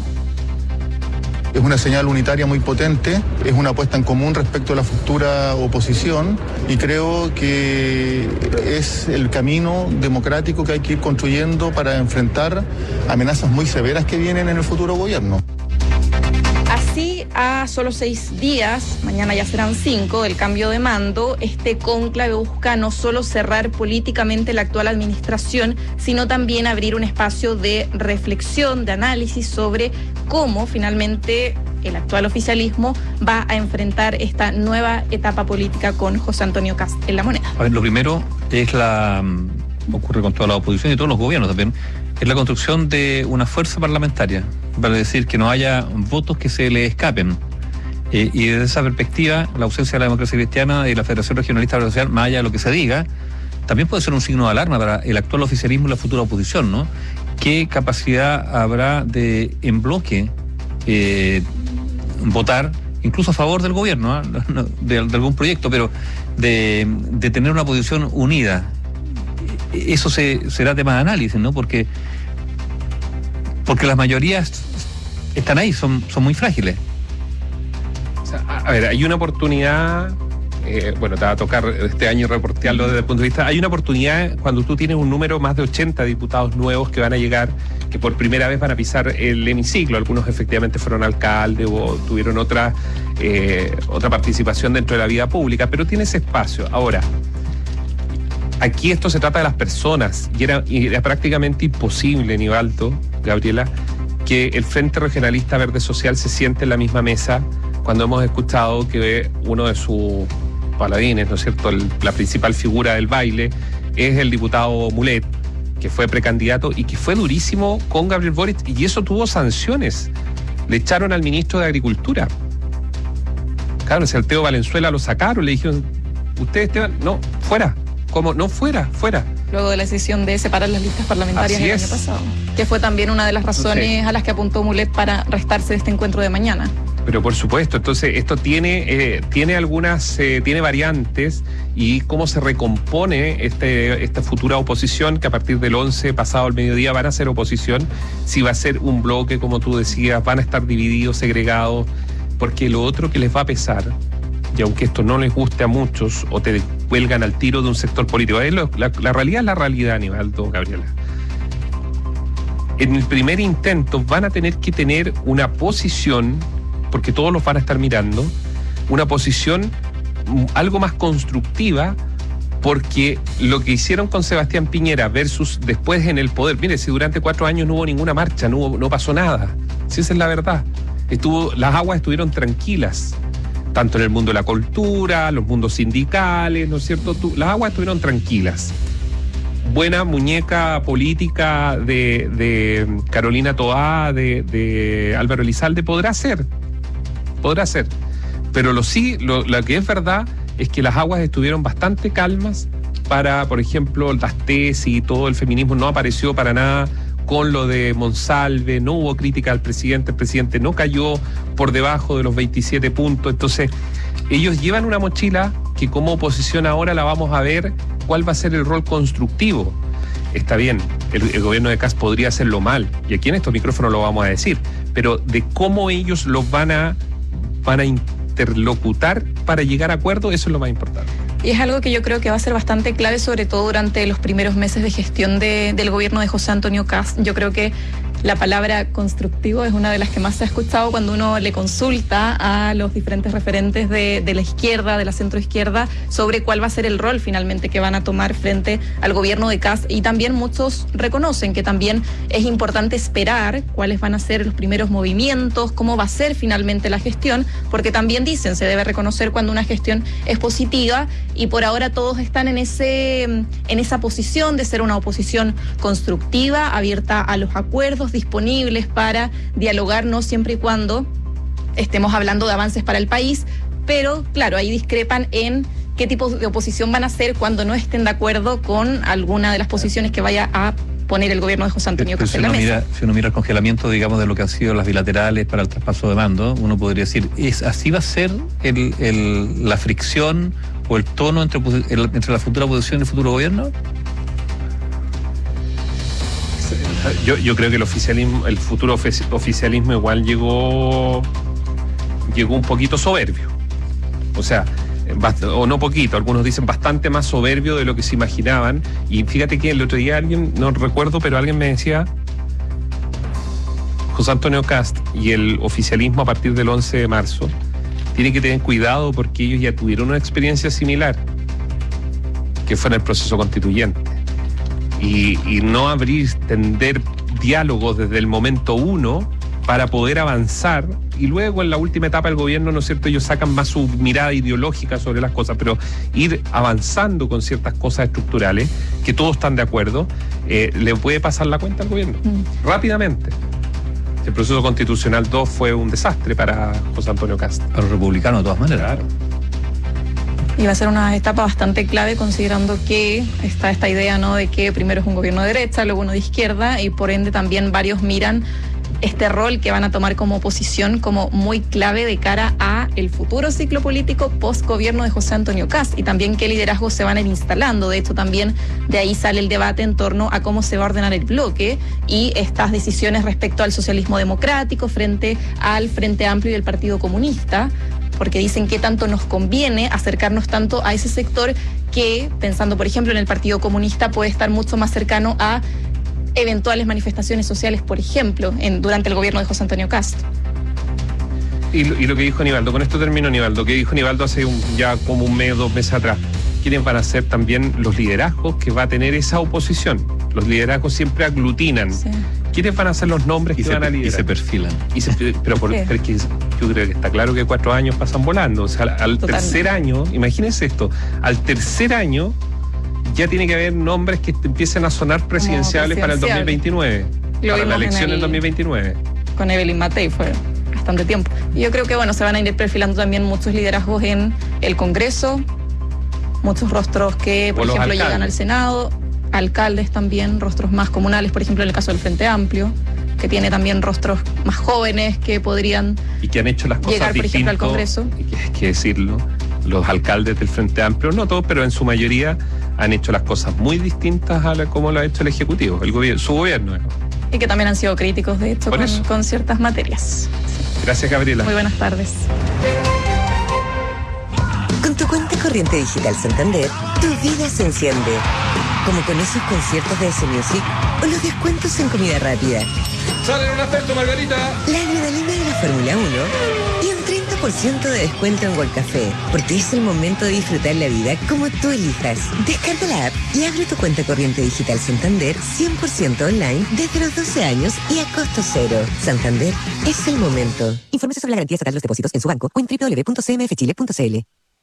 Es una señal unitaria muy potente, es una apuesta en común respecto a la futura oposición y creo que es el camino democrático que hay que ir construyendo para enfrentar amenazas muy severas que vienen en el futuro gobierno. Así a solo 6 días, mañana ya serán 5, del cambio de mando, este cónclave busca no solo cerrar políticamente la actual administración, sino también abrir un espacio de reflexión, de análisis sobre cómo finalmente el actual oficialismo va a enfrentar esta nueva etapa política con José Antonio Kast en la moneda. A ver, lo primero es ocurre con toda la oposición y todos los gobiernos también, es la construcción de una fuerza parlamentaria, para decir que no haya votos que se le escapen. Y desde esa perspectiva, la ausencia de la democracia cristiana y la Federación Regionalista Social, más allá de lo que se diga, también puede ser un signo de alarma para el actual oficialismo y la futura oposición, ¿no? ¿Qué capacidad habrá de, en bloque, votar incluso a favor del gobierno, de algún proyecto, pero de tener una posición unida? Eso será tema de análisis, ¿no? Porque las mayorías están ahí, son muy frágiles. O sea, a ver, hay una oportunidad, te va a tocar este año reportearlo desde el punto de vista, hay una oportunidad cuando tú tienes un número más de 80 diputados nuevos que van a llegar, que por primera vez van a pisar el hemiciclo. Algunos efectivamente fueron alcaldes o tuvieron otra participación dentro de la vida pública, pero tienes espacio. Ahora, aquí esto se trata de las personas y era prácticamente imposible, Nivaldo, Gabriela, que el Frente Regionalista Verde Social se siente en la misma mesa cuando hemos escuchado que uno de sus paladines, ¿no es cierto?, la principal figura del baile es el diputado Mulet, que fue precandidato y que fue durísimo con Gabriel Boric, y eso tuvo sanciones. Le echaron al ministro de Agricultura. Claro, el Teo Valenzuela lo sacaron, le dijeron, ustedes, no, fuera. ¿Cómo? No, fuera. Luego de la decisión de separar las listas parlamentarias el año pasado, que fue también una de las razones a las que apuntó Mulet para restarse de este encuentro de mañana. Pero por supuesto, entonces esto tiene variantes, y cómo se recompone esta futura oposición, que a partir del 11 pasado al mediodía van a ser oposición, si va a ser un bloque, como tú decías, van a estar divididos, segregados, porque lo otro que les va a pesar, y aunque esto no les guste a muchos o te cuelgan al tiro de un sector político, la realidad es la realidad, Aníbaldo, Gabriela. En el primer intento van a tener que tener una posición, porque todos los van a estar mirando, una posición algo más constructiva, porque lo que hicieron con Sebastián Piñera versus después en el poder, mire, si durante 4 años no hubo ninguna marcha, no pasó nada, si esa es la verdad, las aguas estuvieron tranquilas, tanto en el mundo de la cultura, los mundos sindicales, ¿no es cierto? Las aguas estuvieron tranquilas. Buena muñeca política de Carolina Toá, de Álvaro Elizalde, podrá ser, pero lo que es verdad es que las aguas estuvieron bastante calmas para, por ejemplo, las tesis y todo el feminismo no apareció para nada con lo de Monsalve, no hubo crítica al presidente, el presidente no cayó por debajo de los 27 puntos, entonces ellos llevan una mochila que como oposición ahora la vamos a ver cuál va a ser el rol constructivo. Está bien, el gobierno de Kast podría hacerlo mal, y aquí en estos micrófonos lo vamos a decir, pero de cómo ellos los van a interlocutar para llegar a acuerdo, eso es lo más importante. Y es algo que yo creo que va a ser bastante clave, sobre todo durante los primeros meses de gestión del gobierno de José Antonio Kast. Yo creo que la palabra constructivo es una de las que más se ha escuchado cuando uno le consulta a los diferentes referentes de la izquierda, de la centroizquierda, sobre cuál va a ser el rol finalmente que van a tomar frente al gobierno de Kast. Y también muchos reconocen que también es importante esperar cuáles van a ser los primeros movimientos, cómo va a ser finalmente la gestión, porque también dicen, se debe reconocer cuando una gestión es positiva, y por ahora todos están en esa posición de ser una oposición constructiva, abierta a los acuerdos, disponibles para dialogarnos siempre y cuando estemos hablando de avances para el país, pero claro, ahí discrepan en qué tipo de oposición van a hacer cuando no estén de acuerdo con alguna de las posiciones que vaya a poner el gobierno de José Antonio Kast en la mesa. Si uno mira el congelamiento, digamos, de lo que han sido las bilaterales para el traspaso de mando, uno podría decir, ¿así va a ser la fricción o el tono entre la futura oposición y el futuro gobierno? Yo creo que el futuro oficialismo igual llegó un poquito soberbio. O sea, o no poquito, algunos dicen bastante más soberbio de lo que se imaginaban. Y fíjate que el otro día alguien, no recuerdo, pero alguien me decía, José Antonio Kast y el oficialismo a partir del 11 de marzo tienen que tener cuidado porque ellos ya tuvieron una experiencia similar, que fue en el proceso constituyente. Y no tender diálogos desde el momento uno para poder avanzar, y luego en la última etapa del gobierno, ¿no es cierto?, ellos sacan más su mirada ideológica sobre las cosas, pero ir avanzando con ciertas cosas estructurales, que todos están de acuerdo, le puede pasar la cuenta al gobierno, rápidamente. El proceso constitucional 2 fue un desastre para José Antonio Kast. Para los republicanos, de todas maneras. Claro. Y va a ser una etapa bastante clave, considerando que está esta idea, ¿no?, de que primero es un gobierno de derecha, luego uno de izquierda, y por ende también varios miran este rol que van a tomar como oposición como muy clave de cara a el futuro ciclo político post-gobierno de José Antonio Kast, y también qué liderazgos se van a ir instalando. De hecho, también de ahí sale el debate en torno a cómo se va a ordenar el bloque y estas decisiones respecto al socialismo democrático frente al Frente Amplio y el Partido Comunista, porque dicen que tanto nos conviene acercarnos tanto a ese sector que, pensando por ejemplo en el Partido Comunista, puede estar mucho más cercano a eventuales manifestaciones sociales, por ejemplo, durante el gobierno de José Antonio Kast. Y lo que dijo Nivaldo, con esto termino, Nivaldo, que dijo Nivaldo hace ya como un mes, 2 meses atrás, quiénes van a ser también los liderazgos que va a tener esa oposición. Los liderazgos siempre aglutinan. Sí. ¿Quiénes van a ser los nombres que van a liderar? Y se perfilan. Pero es que yo creo que está claro que 4 años pasan volando. O sea, al tercer año, imagínense esto, al tercer año ya tiene que haber nombres que empiecen a sonar presidenciales para el 2029, para la elección del 2029. Con Evelyn Matei fue bastante tiempo. Y yo creo que se van a ir perfilando también muchos liderazgos en el Congreso, muchos rostros que, por ejemplo, llegan al Senado, alcaldes también, rostros más comunales, por ejemplo, en el caso del Frente Amplio, que tiene también rostros más jóvenes que podrían y que han hecho las cosas llegar, por ejemplo, al Congreso. Y que hay que decirlo, los alcaldes del Frente Amplio, no todos, pero en su mayoría han hecho las cosas muy distintas a como lo ha hecho el Ejecutivo, su gobierno. Y que también han sido críticos, de hecho, con ciertas materias. Gracias, Gabriela. Muy buenas tardes. Con tu cuenta corriente digital Santander, tu vida se enciende. Como con esos conciertos de S-Music o los descuentos en comida rápida. ¡Sale un afecto, Margarita! La adrenalina de la Fórmula 1 y un 30% de descuento en World Café. Porque es el momento de disfrutar la vida como tú elijas. Descarga la app y abre tu cuenta corriente digital Santander 100% online desde los 12 años y a costo cero. Santander es el momento. Infórmese sobre la garantía estatal de los depósitos en su banco o en www.cmfchile.cl.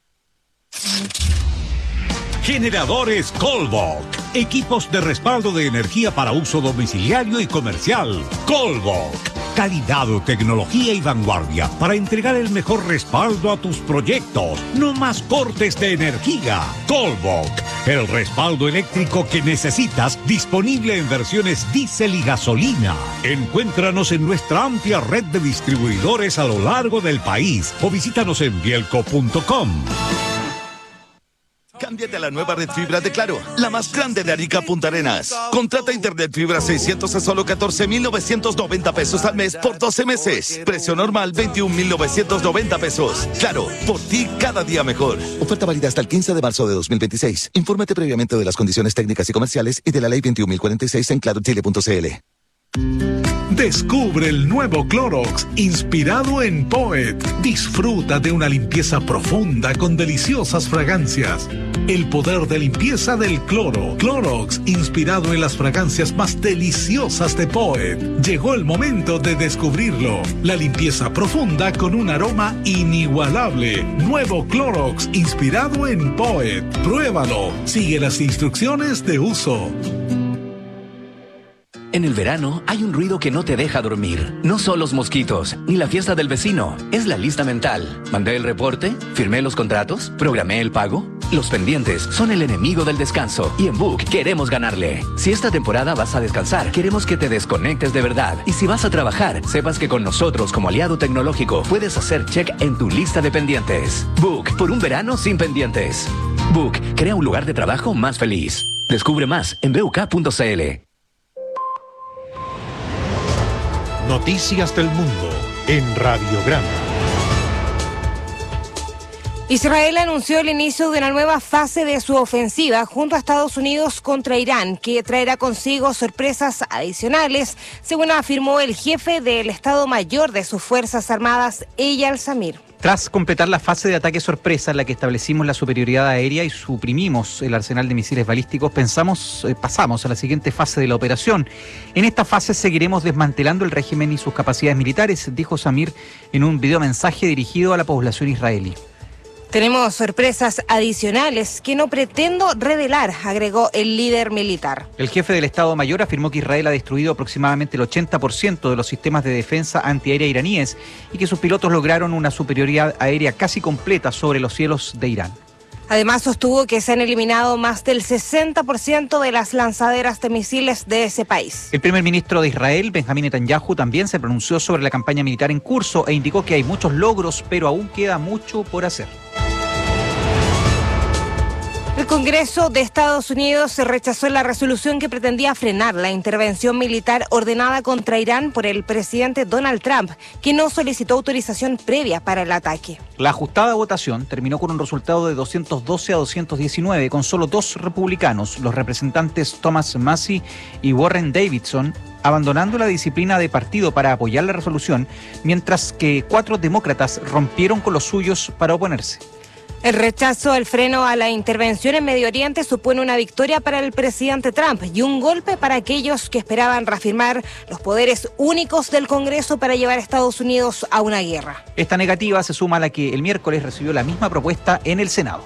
Generadores Colbok. Equipos de respaldo de energía para uso domiciliario y comercial. Colbok. Calidad, tecnología y vanguardia para entregar el mejor respaldo a tus proyectos. No más cortes de energía. Colbok. El respaldo eléctrico que necesitas, disponible en versiones diésel y gasolina. Encuéntranos en nuestra amplia red de distribuidores a lo largo del país o visítanos en bielco.com. Cámbiate a la nueva red fibra de Claro, la más grande de Arica Punta Arenas. Contrata internet fibra 600 a solo 14,990 pesos al mes por 12 meses. Precio normal 21,990 pesos. Claro, por ti cada día mejor. Oferta válida hasta el 15 de marzo de 2026. Infórmate previamente de las condiciones técnicas y comerciales y de la ley 21.046 en clarochile.cl. Descubre el nuevo Clorox, inspirado en Poet. Disfruta de una limpieza profunda con deliciosas fragancias. El poder de limpieza del cloro. Clorox, inspirado en las fragancias más deliciosas de Poet. Llegó el momento de descubrirlo. La limpieza profunda con un aroma inigualable. Nuevo Clorox, inspirado en Poet. Pruébalo. Sigue las instrucciones de uso. En el verano hay un ruido que no te deja dormir. No son los mosquitos, ni la fiesta del vecino. Es la lista mental. ¿Mandé el reporte? ¿Firmé los contratos? ¿Programé el pago? Los pendientes son el enemigo del descanso. Y en Book queremos ganarle. Si esta temporada vas a descansar, queremos que te desconectes de verdad. Y si vas a trabajar, sepas que con nosotros como aliado tecnológico puedes hacer check en tu lista de pendientes. Book, por un verano sin pendientes. Book, crea un lugar de trabajo más feliz. Descubre más en buk.cl. Noticias del mundo en Radiograma. Israel anunció el inicio de una nueva fase de su ofensiva junto a Estados Unidos contra Irán, que traerá consigo sorpresas adicionales, según afirmó el jefe del Estado Mayor de sus Fuerzas Armadas, Eyal Zamir. Tras completar la fase de ataque sorpresa en la que establecimos la superioridad aérea y suprimimos el arsenal de misiles balísticos, pasamos a la siguiente fase de la operación. En esta fase seguiremos desmantelando el régimen y sus capacidades militares, dijo Zamir en un videomensaje dirigido a la población israelí. Tenemos sorpresas adicionales que no pretendo revelar, agregó el líder militar. El jefe del Estado Mayor afirmó que Israel ha destruido aproximadamente el 80% de los sistemas de defensa antiaérea iraníes y que sus pilotos lograron una superioridad aérea casi completa sobre los cielos de Irán. Además, sostuvo que se han eliminado más del 60% de las lanzaderas de misiles de ese país. El primer ministro de Israel, Benjamín Netanyahu, también se pronunció sobre la campaña militar en curso e indicó que hay muchos logros, pero aún queda mucho por hacer. El Congreso de Estados Unidos rechazó la resolución que pretendía frenar la intervención militar ordenada contra Irán por el presidente Donald Trump, que no solicitó autorización previa para el ataque. La ajustada votación terminó con un resultado de 212 a 219, con solo 2 republicanos, los representantes Thomas Massie y Warren Davidson, abandonando la disciplina de partido para apoyar la resolución, mientras que 4 demócratas rompieron con los suyos para oponerse. El rechazo al freno a la intervención en Medio Oriente supone una victoria para el presidente Trump y un golpe para aquellos que esperaban reafirmar los poderes únicos del Congreso para llevar a Estados Unidos a una guerra. Esta negativa se suma a la que el miércoles recibió la misma propuesta en el Senado.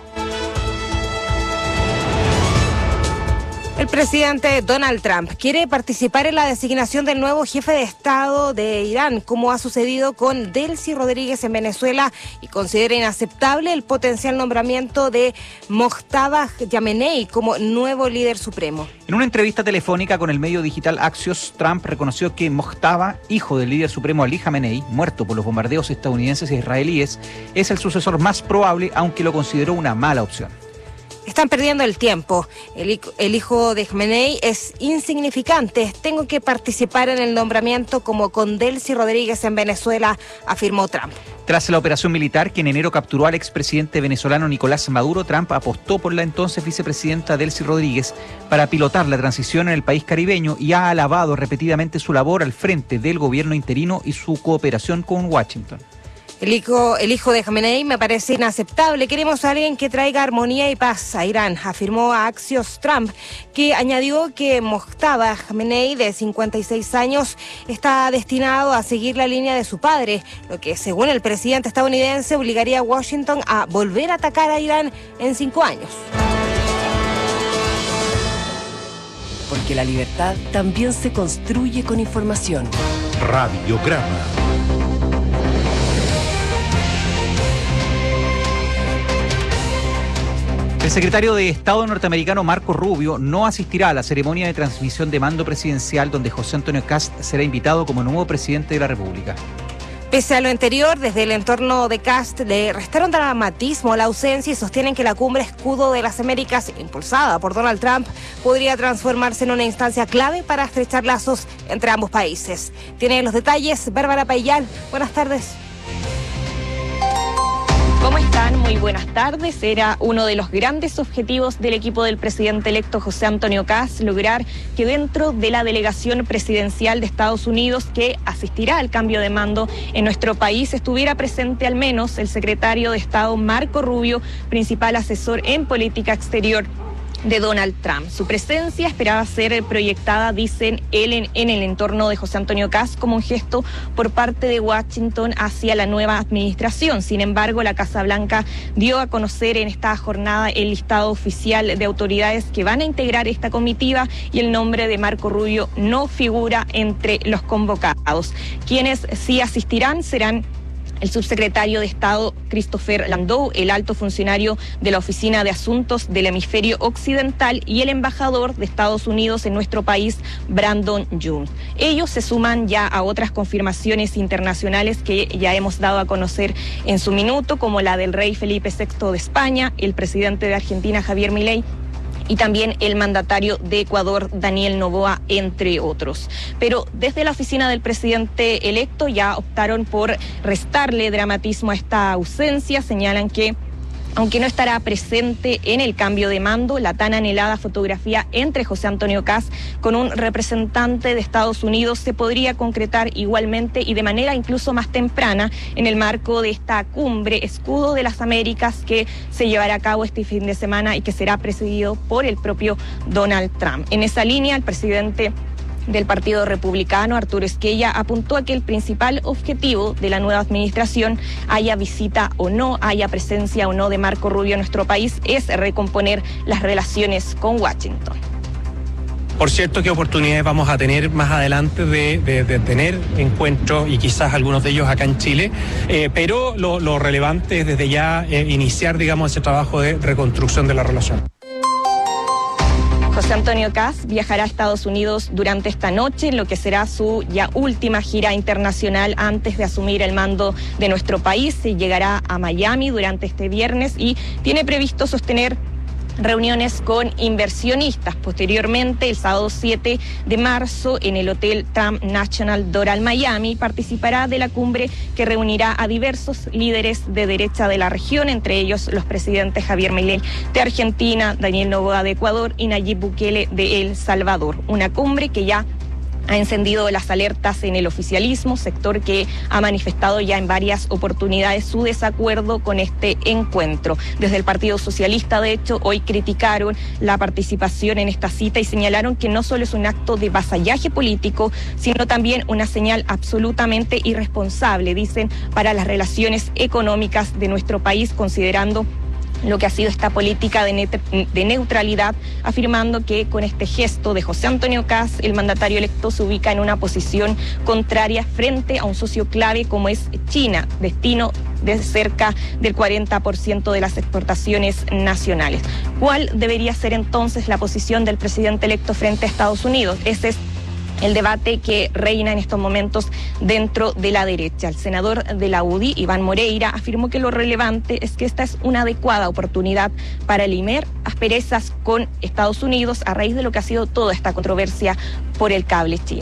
El presidente Donald Trump quiere participar en la designación del nuevo jefe de Estado de Irán, como ha sucedido con Delcy Rodríguez en Venezuela, y considera inaceptable el potencial nombramiento de Mojtaba Khamenei como nuevo líder supremo. En una entrevista telefónica con el medio digital Axios, Trump reconoció que Mojtaba, hijo del líder supremo Ali Khamenei, muerto por los bombardeos estadounidenses e israelíes, es el sucesor más probable, aunque lo consideró una mala opción. Están perdiendo el tiempo. El hijo de Khamenei es insignificante. Tengo que participar en el nombramiento como con Delcy Rodríguez en Venezuela, afirmó Trump. Tras la operación militar que en enero capturó al expresidente venezolano Nicolás Maduro, Trump apostó por la entonces vicepresidenta Delcy Rodríguez para pilotar la transición en el país caribeño y ha alabado repetidamente su labor al frente del gobierno interino y su cooperación con Washington. El hijo de Khamenei me parece inaceptable. Queremos a alguien que traiga armonía y paz a Irán, afirmó a Axios Trump, que añadió que Mojtaba Khamenei, de 56 años, está destinado a seguir la línea de su padre, lo que, según el presidente estadounidense, obligaría a Washington a volver a atacar a Irán en 5 años. Porque la libertad también se construye con información. Radiograma. El secretario de Estado norteamericano Marco Rubio no asistirá a la ceremonia de transmisión de mando presidencial donde José Antonio Kast será invitado como nuevo presidente de la República. Pese a lo anterior, desde el entorno de Kast le restaron dramatismo a la ausencia y sostienen que la cumbre Escudo de las Américas, impulsada por Donald Trump, podría transformarse en una instancia clave para estrechar lazos entre ambos países. Tiene los detalles Bárbara Payal. Buenas tardes. ¿Cómo están? Muy buenas tardes. Era uno de los grandes objetivos del equipo del presidente electo José Antonio Kast lograr que dentro de la delegación presidencial de Estados Unidos que asistirá al cambio de mando en nuestro país estuviera presente al menos el secretario de Estado Marco Rubio, principal asesor en política exterior de Donald Trump. Su presencia esperaba ser proyectada, dicen, en el entorno de José Antonio Kast como un gesto por parte de Washington hacia la nueva administración. Sin embargo, la Casa Blanca dio a conocer en esta jornada el listado oficial de autoridades que van a integrar esta comitiva y el nombre de Marco Rubio no figura entre los convocados. Quienes sí asistirán serán el subsecretario de Estado Christopher Landau, el alto funcionario de la Oficina de Asuntos del Hemisferio Occidental y el embajador de Estados Unidos en nuestro país, Brandon Young. Ellos se suman ya a otras confirmaciones internacionales que ya hemos dado a conocer en su minuto, como la del rey Felipe VI de España, el presidente de Argentina, Javier Milei, y también el mandatario de Ecuador, Daniel Noboa, entre otros. Pero desde la oficina del presidente electo ya optaron por restarle dramatismo a esta ausencia. Señalan que Aunque no estará presente en el cambio de mando, la tan anhelada fotografía entre José Antonio Kast con un representante de Estados Unidos se podría concretar igualmente y de manera incluso más temprana en el marco de esta cumbre Escudo de las Américas que se llevará a cabo este fin de semana y que será presidido por el propio Donald Trump. En esa línea, el presidente del Partido Republicano, Arturo Esquella, apuntó a que el principal objetivo de la nueva administración, haya visita o no, haya presencia o no de Marco Rubio en nuestro país, es recomponer las relaciones con Washington. Por cierto, ¿qué oportunidades vamos a tener más adelante de tener encuentros y quizás algunos de ellos acá en Chile? Pero lo relevante es desde ya iniciar, digamos, ese trabajo de reconstrucción de la relación. José Antonio Kast viajará a Estados Unidos durante esta noche, en lo que será su ya última gira internacional antes de asumir el mando de nuestro país. Llegará a Miami durante este viernes y tiene previsto sostener reuniones con inversionistas. Posteriormente, el sábado 7 de marzo, en el Hotel Trump National Doral Miami, participará de la cumbre que reunirá a diversos líderes de derecha de la región, entre ellos los presidentes Javier Milei de Argentina, Daniel Noboa de Ecuador y Nayib Bukele de El Salvador. Una cumbre que ya ha encendido las alertas en el oficialismo, sector que ha manifestado ya en varias oportunidades su desacuerdo con este encuentro. Desde el Partido Socialista, de hecho, hoy criticaron la participación en esta cita y señalaron que no solo es un acto de vasallaje político, sino también una señal absolutamente irresponsable, dicen, para las relaciones económicas de nuestro país, considerando lo que ha sido esta política de neutralidad, afirmando que con este gesto de José Antonio Kast, el mandatario electo se ubica en una posición contraria frente a un socio clave como es China, destino de cerca del 40% de las exportaciones nacionales. ¿Cuál debería ser entonces la posición del presidente electo frente a Estados Unidos? Ese es el debate que reina en estos momentos dentro de la derecha. El senador de la UDI, Iván Moreira, afirmó que lo relevante es que esta es una adecuada oportunidad para limar asperezas con Estados Unidos a raíz de lo que ha sido toda esta controversia por el cable chino.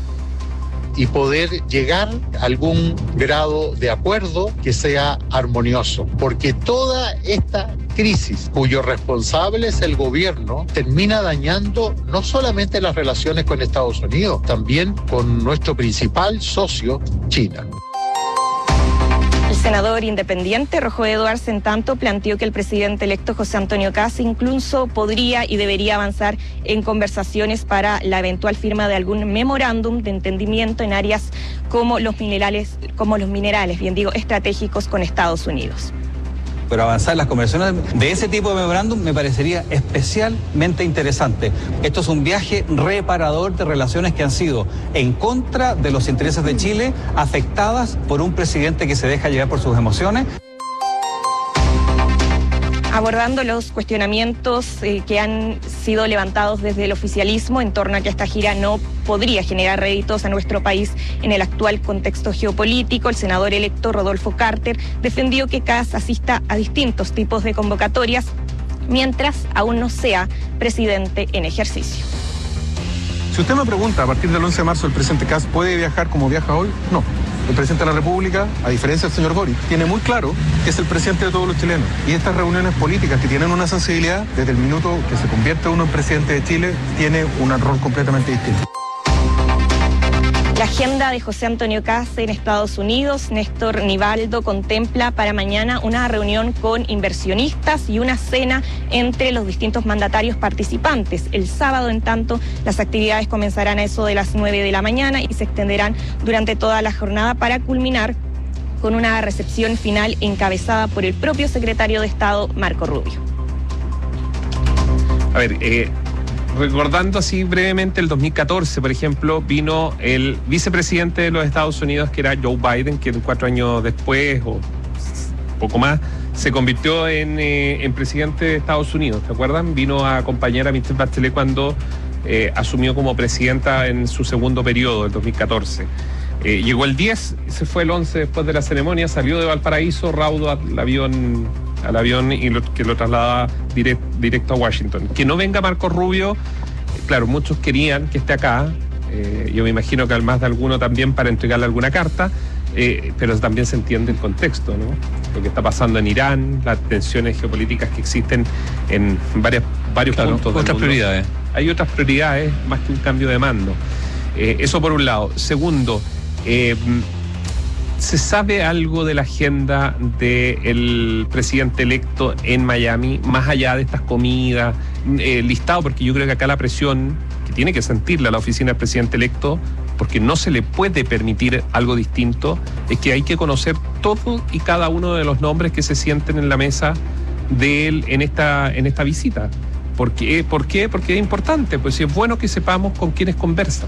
Y poder llegar a algún grado de acuerdo que sea armonioso, porque toda esta crisis, cuyo responsable es el gobierno, termina dañando no solamente las relaciones con Estados Unidos, también con nuestro principal socio, China. El senador independiente Rojo Edwards, en tanto, planteó que el presidente electo José Antonio Kast incluso podría y debería avanzar en conversaciones para la eventual firma de algún memorándum de entendimiento en áreas como los minerales, estratégicos con Estados Unidos. Pero avanzar las conversaciones de ese tipo de memorándum me parecería especialmente interesante. Esto es un viaje reparador de relaciones que han sido en contra de los intereses de Chile, afectadas por un presidente que se deja llevar por sus emociones. Abordando los cuestionamientos que han sido levantados desde el oficialismo en torno a que esta gira no podría generar réditos a nuestro país en el actual contexto geopolítico, el senador electo Rodolfo Carter defendió que Kast asista a distintos tipos de convocatorias mientras aún no sea presidente en ejercicio. Si usted me pregunta, a partir del 11 de marzo, ¿el presidente Kast puede viajar como viaja hoy? No. El presidente de la República, a diferencia del señor Boric, tiene muy claro que es el presidente de todos los chilenos. Y estas reuniones políticas que tienen una sensibilidad, desde el minuto que se convierte uno en presidente de Chile, tiene un rol completamente distinto. La agenda de José Antonio Kast en Estados Unidos, Néstor Nivaldo, contempla para mañana una reunión con inversionistas y una cena entre los distintos mandatarios participantes. El sábado, en tanto, las actividades comenzarán a eso de las 9 de la mañana y se extenderán durante toda la jornada para culminar con una recepción final encabezada por el propio secretario de Estado, Marco Rubio. A ver, recordando así brevemente el 2014, por ejemplo, vino el vicepresidente de los Estados Unidos, que era Joe Biden, que 4 años después o poco más se convirtió en presidente de Estados Unidos, ¿te acuerdan? Vino a acompañar a Michelle Bachelet cuando asumió como presidenta en su segundo periodo, el 2014. Llegó el 10, se fue el 11 después de la ceremonia, salió de Valparaíso, raudo al avión y que lo trasladaba directo a Washington. Que no venga Marco Rubio, claro, muchos querían que esté acá, yo me imagino que al más de alguno también para entregarle alguna carta, pero también se entiende el contexto, ¿no? Lo que está pasando en Irán, las tensiones geopolíticas que existen en varios puntos del otras mundo. Prioridades. Hay otras prioridades más que un cambio de mando. Eso por un lado. Segundo, ¿se sabe algo de la agenda del presidente electo en Miami, más allá de estas comidas, listado? Porque yo creo que acá la presión que tiene que sentirla la oficina del presidente electo, porque no se le puede permitir algo distinto, es que hay que conocer todo y cada uno de los nombres que se sienten en la mesa de él en esta visita. ¿Por qué? Porque es importante, pues es bueno que sepamos con quiénes conversan.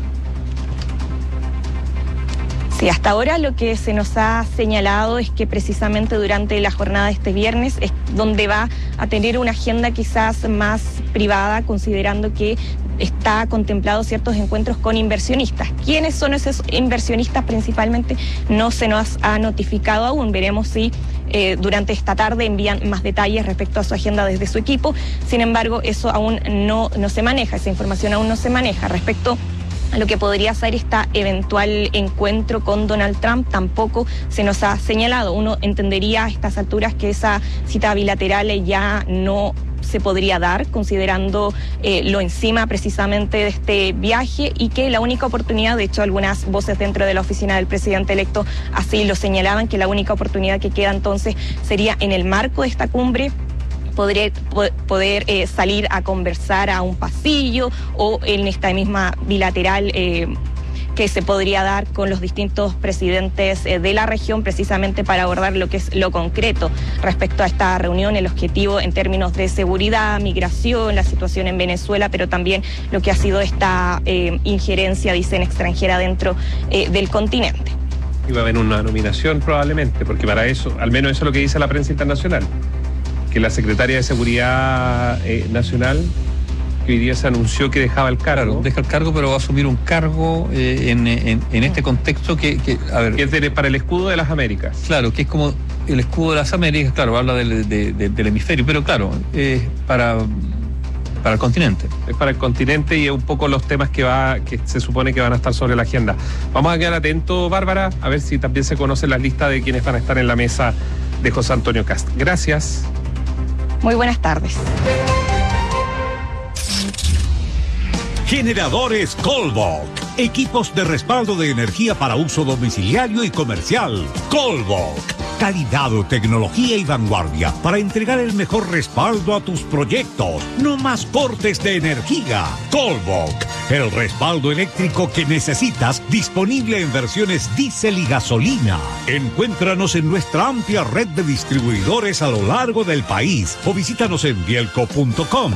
Sí, hasta ahora lo que se nos ha señalado es que precisamente durante la jornada de este viernes es donde va a tener una agenda quizás más privada, considerando que está contemplado ciertos encuentros con inversionistas. ¿Quiénes son esos inversionistas principalmente? No se nos ha notificado aún. Veremos si durante esta tarde envían más detalles respecto a su agenda desde su equipo. Sin embargo, eso aún no se maneja, esa información aún no se maneja. Respecto a lo que podría ser este eventual encuentro con Donald Trump, tampoco se nos ha señalado. Uno entendería a estas alturas que esa cita bilateral ya no se podría dar, considerando lo encima precisamente de este viaje, y que la única oportunidad, de hecho algunas voces dentro de la oficina del presidente electo así lo señalaban, que la única oportunidad que queda entonces sería en el marco de esta cumbre poder salir a conversar a un pasillo o en esta misma bilateral que se podría dar con los distintos presidentes de la región, precisamente para abordar lo que es lo concreto respecto a esta reunión, el objetivo en términos de seguridad, migración, la situación en Venezuela, pero también lo que ha sido esta injerencia, dicen, extranjera dentro del continente. Y va a haber una nominación probablemente, porque para eso, al menos eso es lo que dice la prensa internacional, que la secretaria de Seguridad Nacional, que hoy día se anunció que dejaba el cargo. Claro, deja el cargo, pero va a asumir un cargo en este contexto que es para el escudo de las Américas. Claro, que es como el escudo de las Américas, claro, habla del hemisferio, pero claro, es para el continente. Es para el continente y es un poco los temas que se supone que van a estar sobre la agenda. Vamos a quedar atentos, Bárbara, a ver si también se conocen las listas de quienes van a estar en la mesa de José Antonio Kast. Gracias. Muy buenas tardes. Generadores Colbok. Equipos de respaldo de energía para uso domiciliario y comercial. Colbok. Calidad, tecnología y vanguardia para entregar el mejor respaldo a tus proyectos. No más cortes de energía. Colbok. El respaldo eléctrico que necesitas, disponible en versiones diésel y gasolina. Encuéntranos en nuestra amplia red de distribuidores a lo largo del país o visítanos en bielco.com.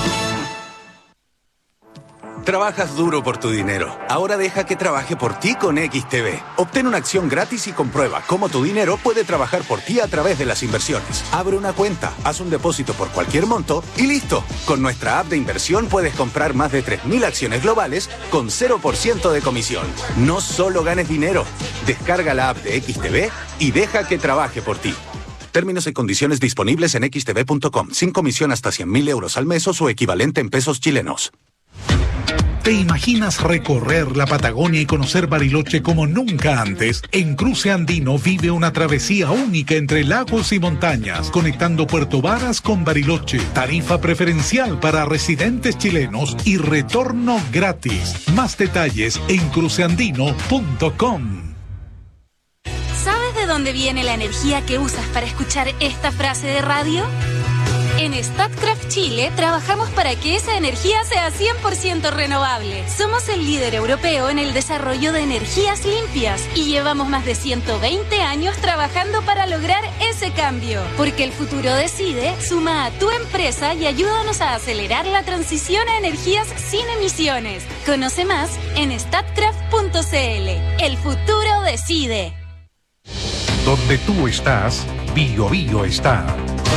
Trabajas duro por tu dinero. Ahora deja que trabaje por ti con XTB. Obtén una acción gratis y comprueba cómo tu dinero puede trabajar por ti a través de las inversiones. Abre una cuenta, haz un depósito por cualquier monto y listo. Con nuestra app de inversión puedes comprar más de 3.000 acciones globales con 0% de comisión. No solo ganes dinero. Descarga la app de XTB y deja que trabaje por ti. Términos y condiciones disponibles en xtb.com. Sin comisión hasta 100.000 euros al mes o su equivalente en pesos chilenos. ¿Te imaginas recorrer la Patagonia y conocer Bariloche como nunca antes? En Cruce Andino vive una travesía única entre lagos y montañas, conectando Puerto Varas con Bariloche. Tarifa preferencial para residentes chilenos y retorno gratis. Más detalles en cruceandino.com. ¿Sabes de dónde viene la energía que usas para escuchar esta frase de radio? En Statkraft Chile trabajamos para que esa energía sea 100% renovable. Somos el líder europeo en el desarrollo de energías limpias y llevamos más de 120 años trabajando para lograr ese cambio. Porque el futuro decide, suma a tu empresa y ayúdanos a acelerar la transición a energías sin emisiones. Conoce más en statkraft.cl. El futuro decide. Donde tú estás, Bio Bio está.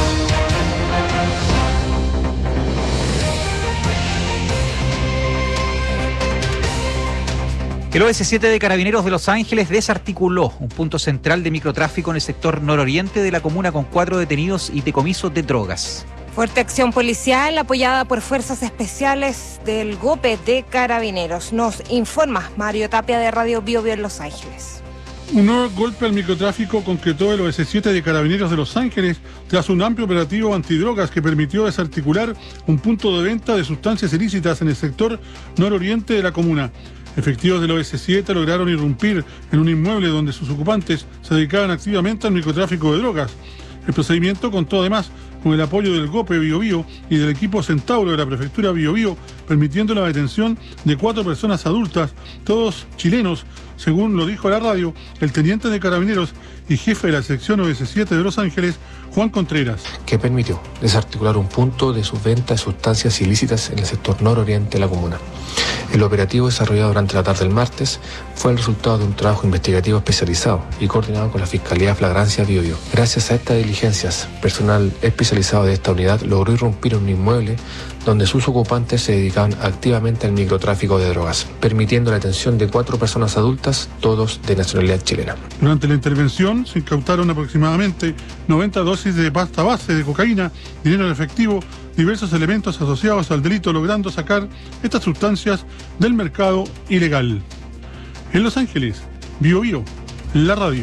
El OS7 de Carabineros de Los Ángeles desarticuló un punto central de microtráfico en el sector nororiente de la comuna con 4 detenidos y decomiso de drogas. Fuerte acción policial apoyada por fuerzas especiales del GOPE de Carabineros. Nos informa Mario Tapia de Radio Bio Bio en Los Ángeles. Un nuevo golpe al microtráfico concretó el OS7 de Carabineros de Los Ángeles tras un amplio operativo antidrogas que permitió desarticular un punto de venta de sustancias ilícitas en el sector nororiente de la comuna. Efectivos del OS7 lograron irrumpir en un inmueble donde sus ocupantes se dedicaban activamente al microtráfico de drogas. El procedimiento contó además con el apoyo del GOPE Biobío y del equipo Centauro de la Prefectura Biobío, permitiendo la detención de 4 personas adultas, todos chilenos, según lo dijo a la radio el teniente de Carabineros y jefe de la sección OS7 de Los Ángeles, Juan Contreras. Que permitió desarticular un punto de subventa de sustancias ilícitas en el sector nororiente de la comuna. El operativo desarrollado durante la tarde del martes fue el resultado de un trabajo investigativo especializado y coordinado con la Fiscalía Flagrancia Biobío. Gracias a estas diligencias, personal especializado de esta unidad logró irrumpir en un inmueble donde sus ocupantes se dedicaban activamente al microtráfico de drogas, permitiendo la detención de 4 personas adultas, todos de nacionalidad chilena. Durante la intervención se incautaron aproximadamente 90 dosis de pasta base de cocaína, dinero en efectivo, diversos elementos asociados al delito, logrando sacar estas sustancias del mercado ilegal. En Los Ángeles, Biobío, la radio.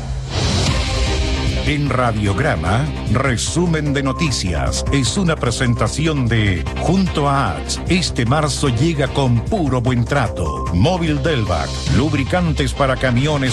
En Radiograma, resumen de noticias. Es una presentación de Junto a Ads. Este marzo llega con puro buen trato. Móvil Delvac, lubricantes para camiones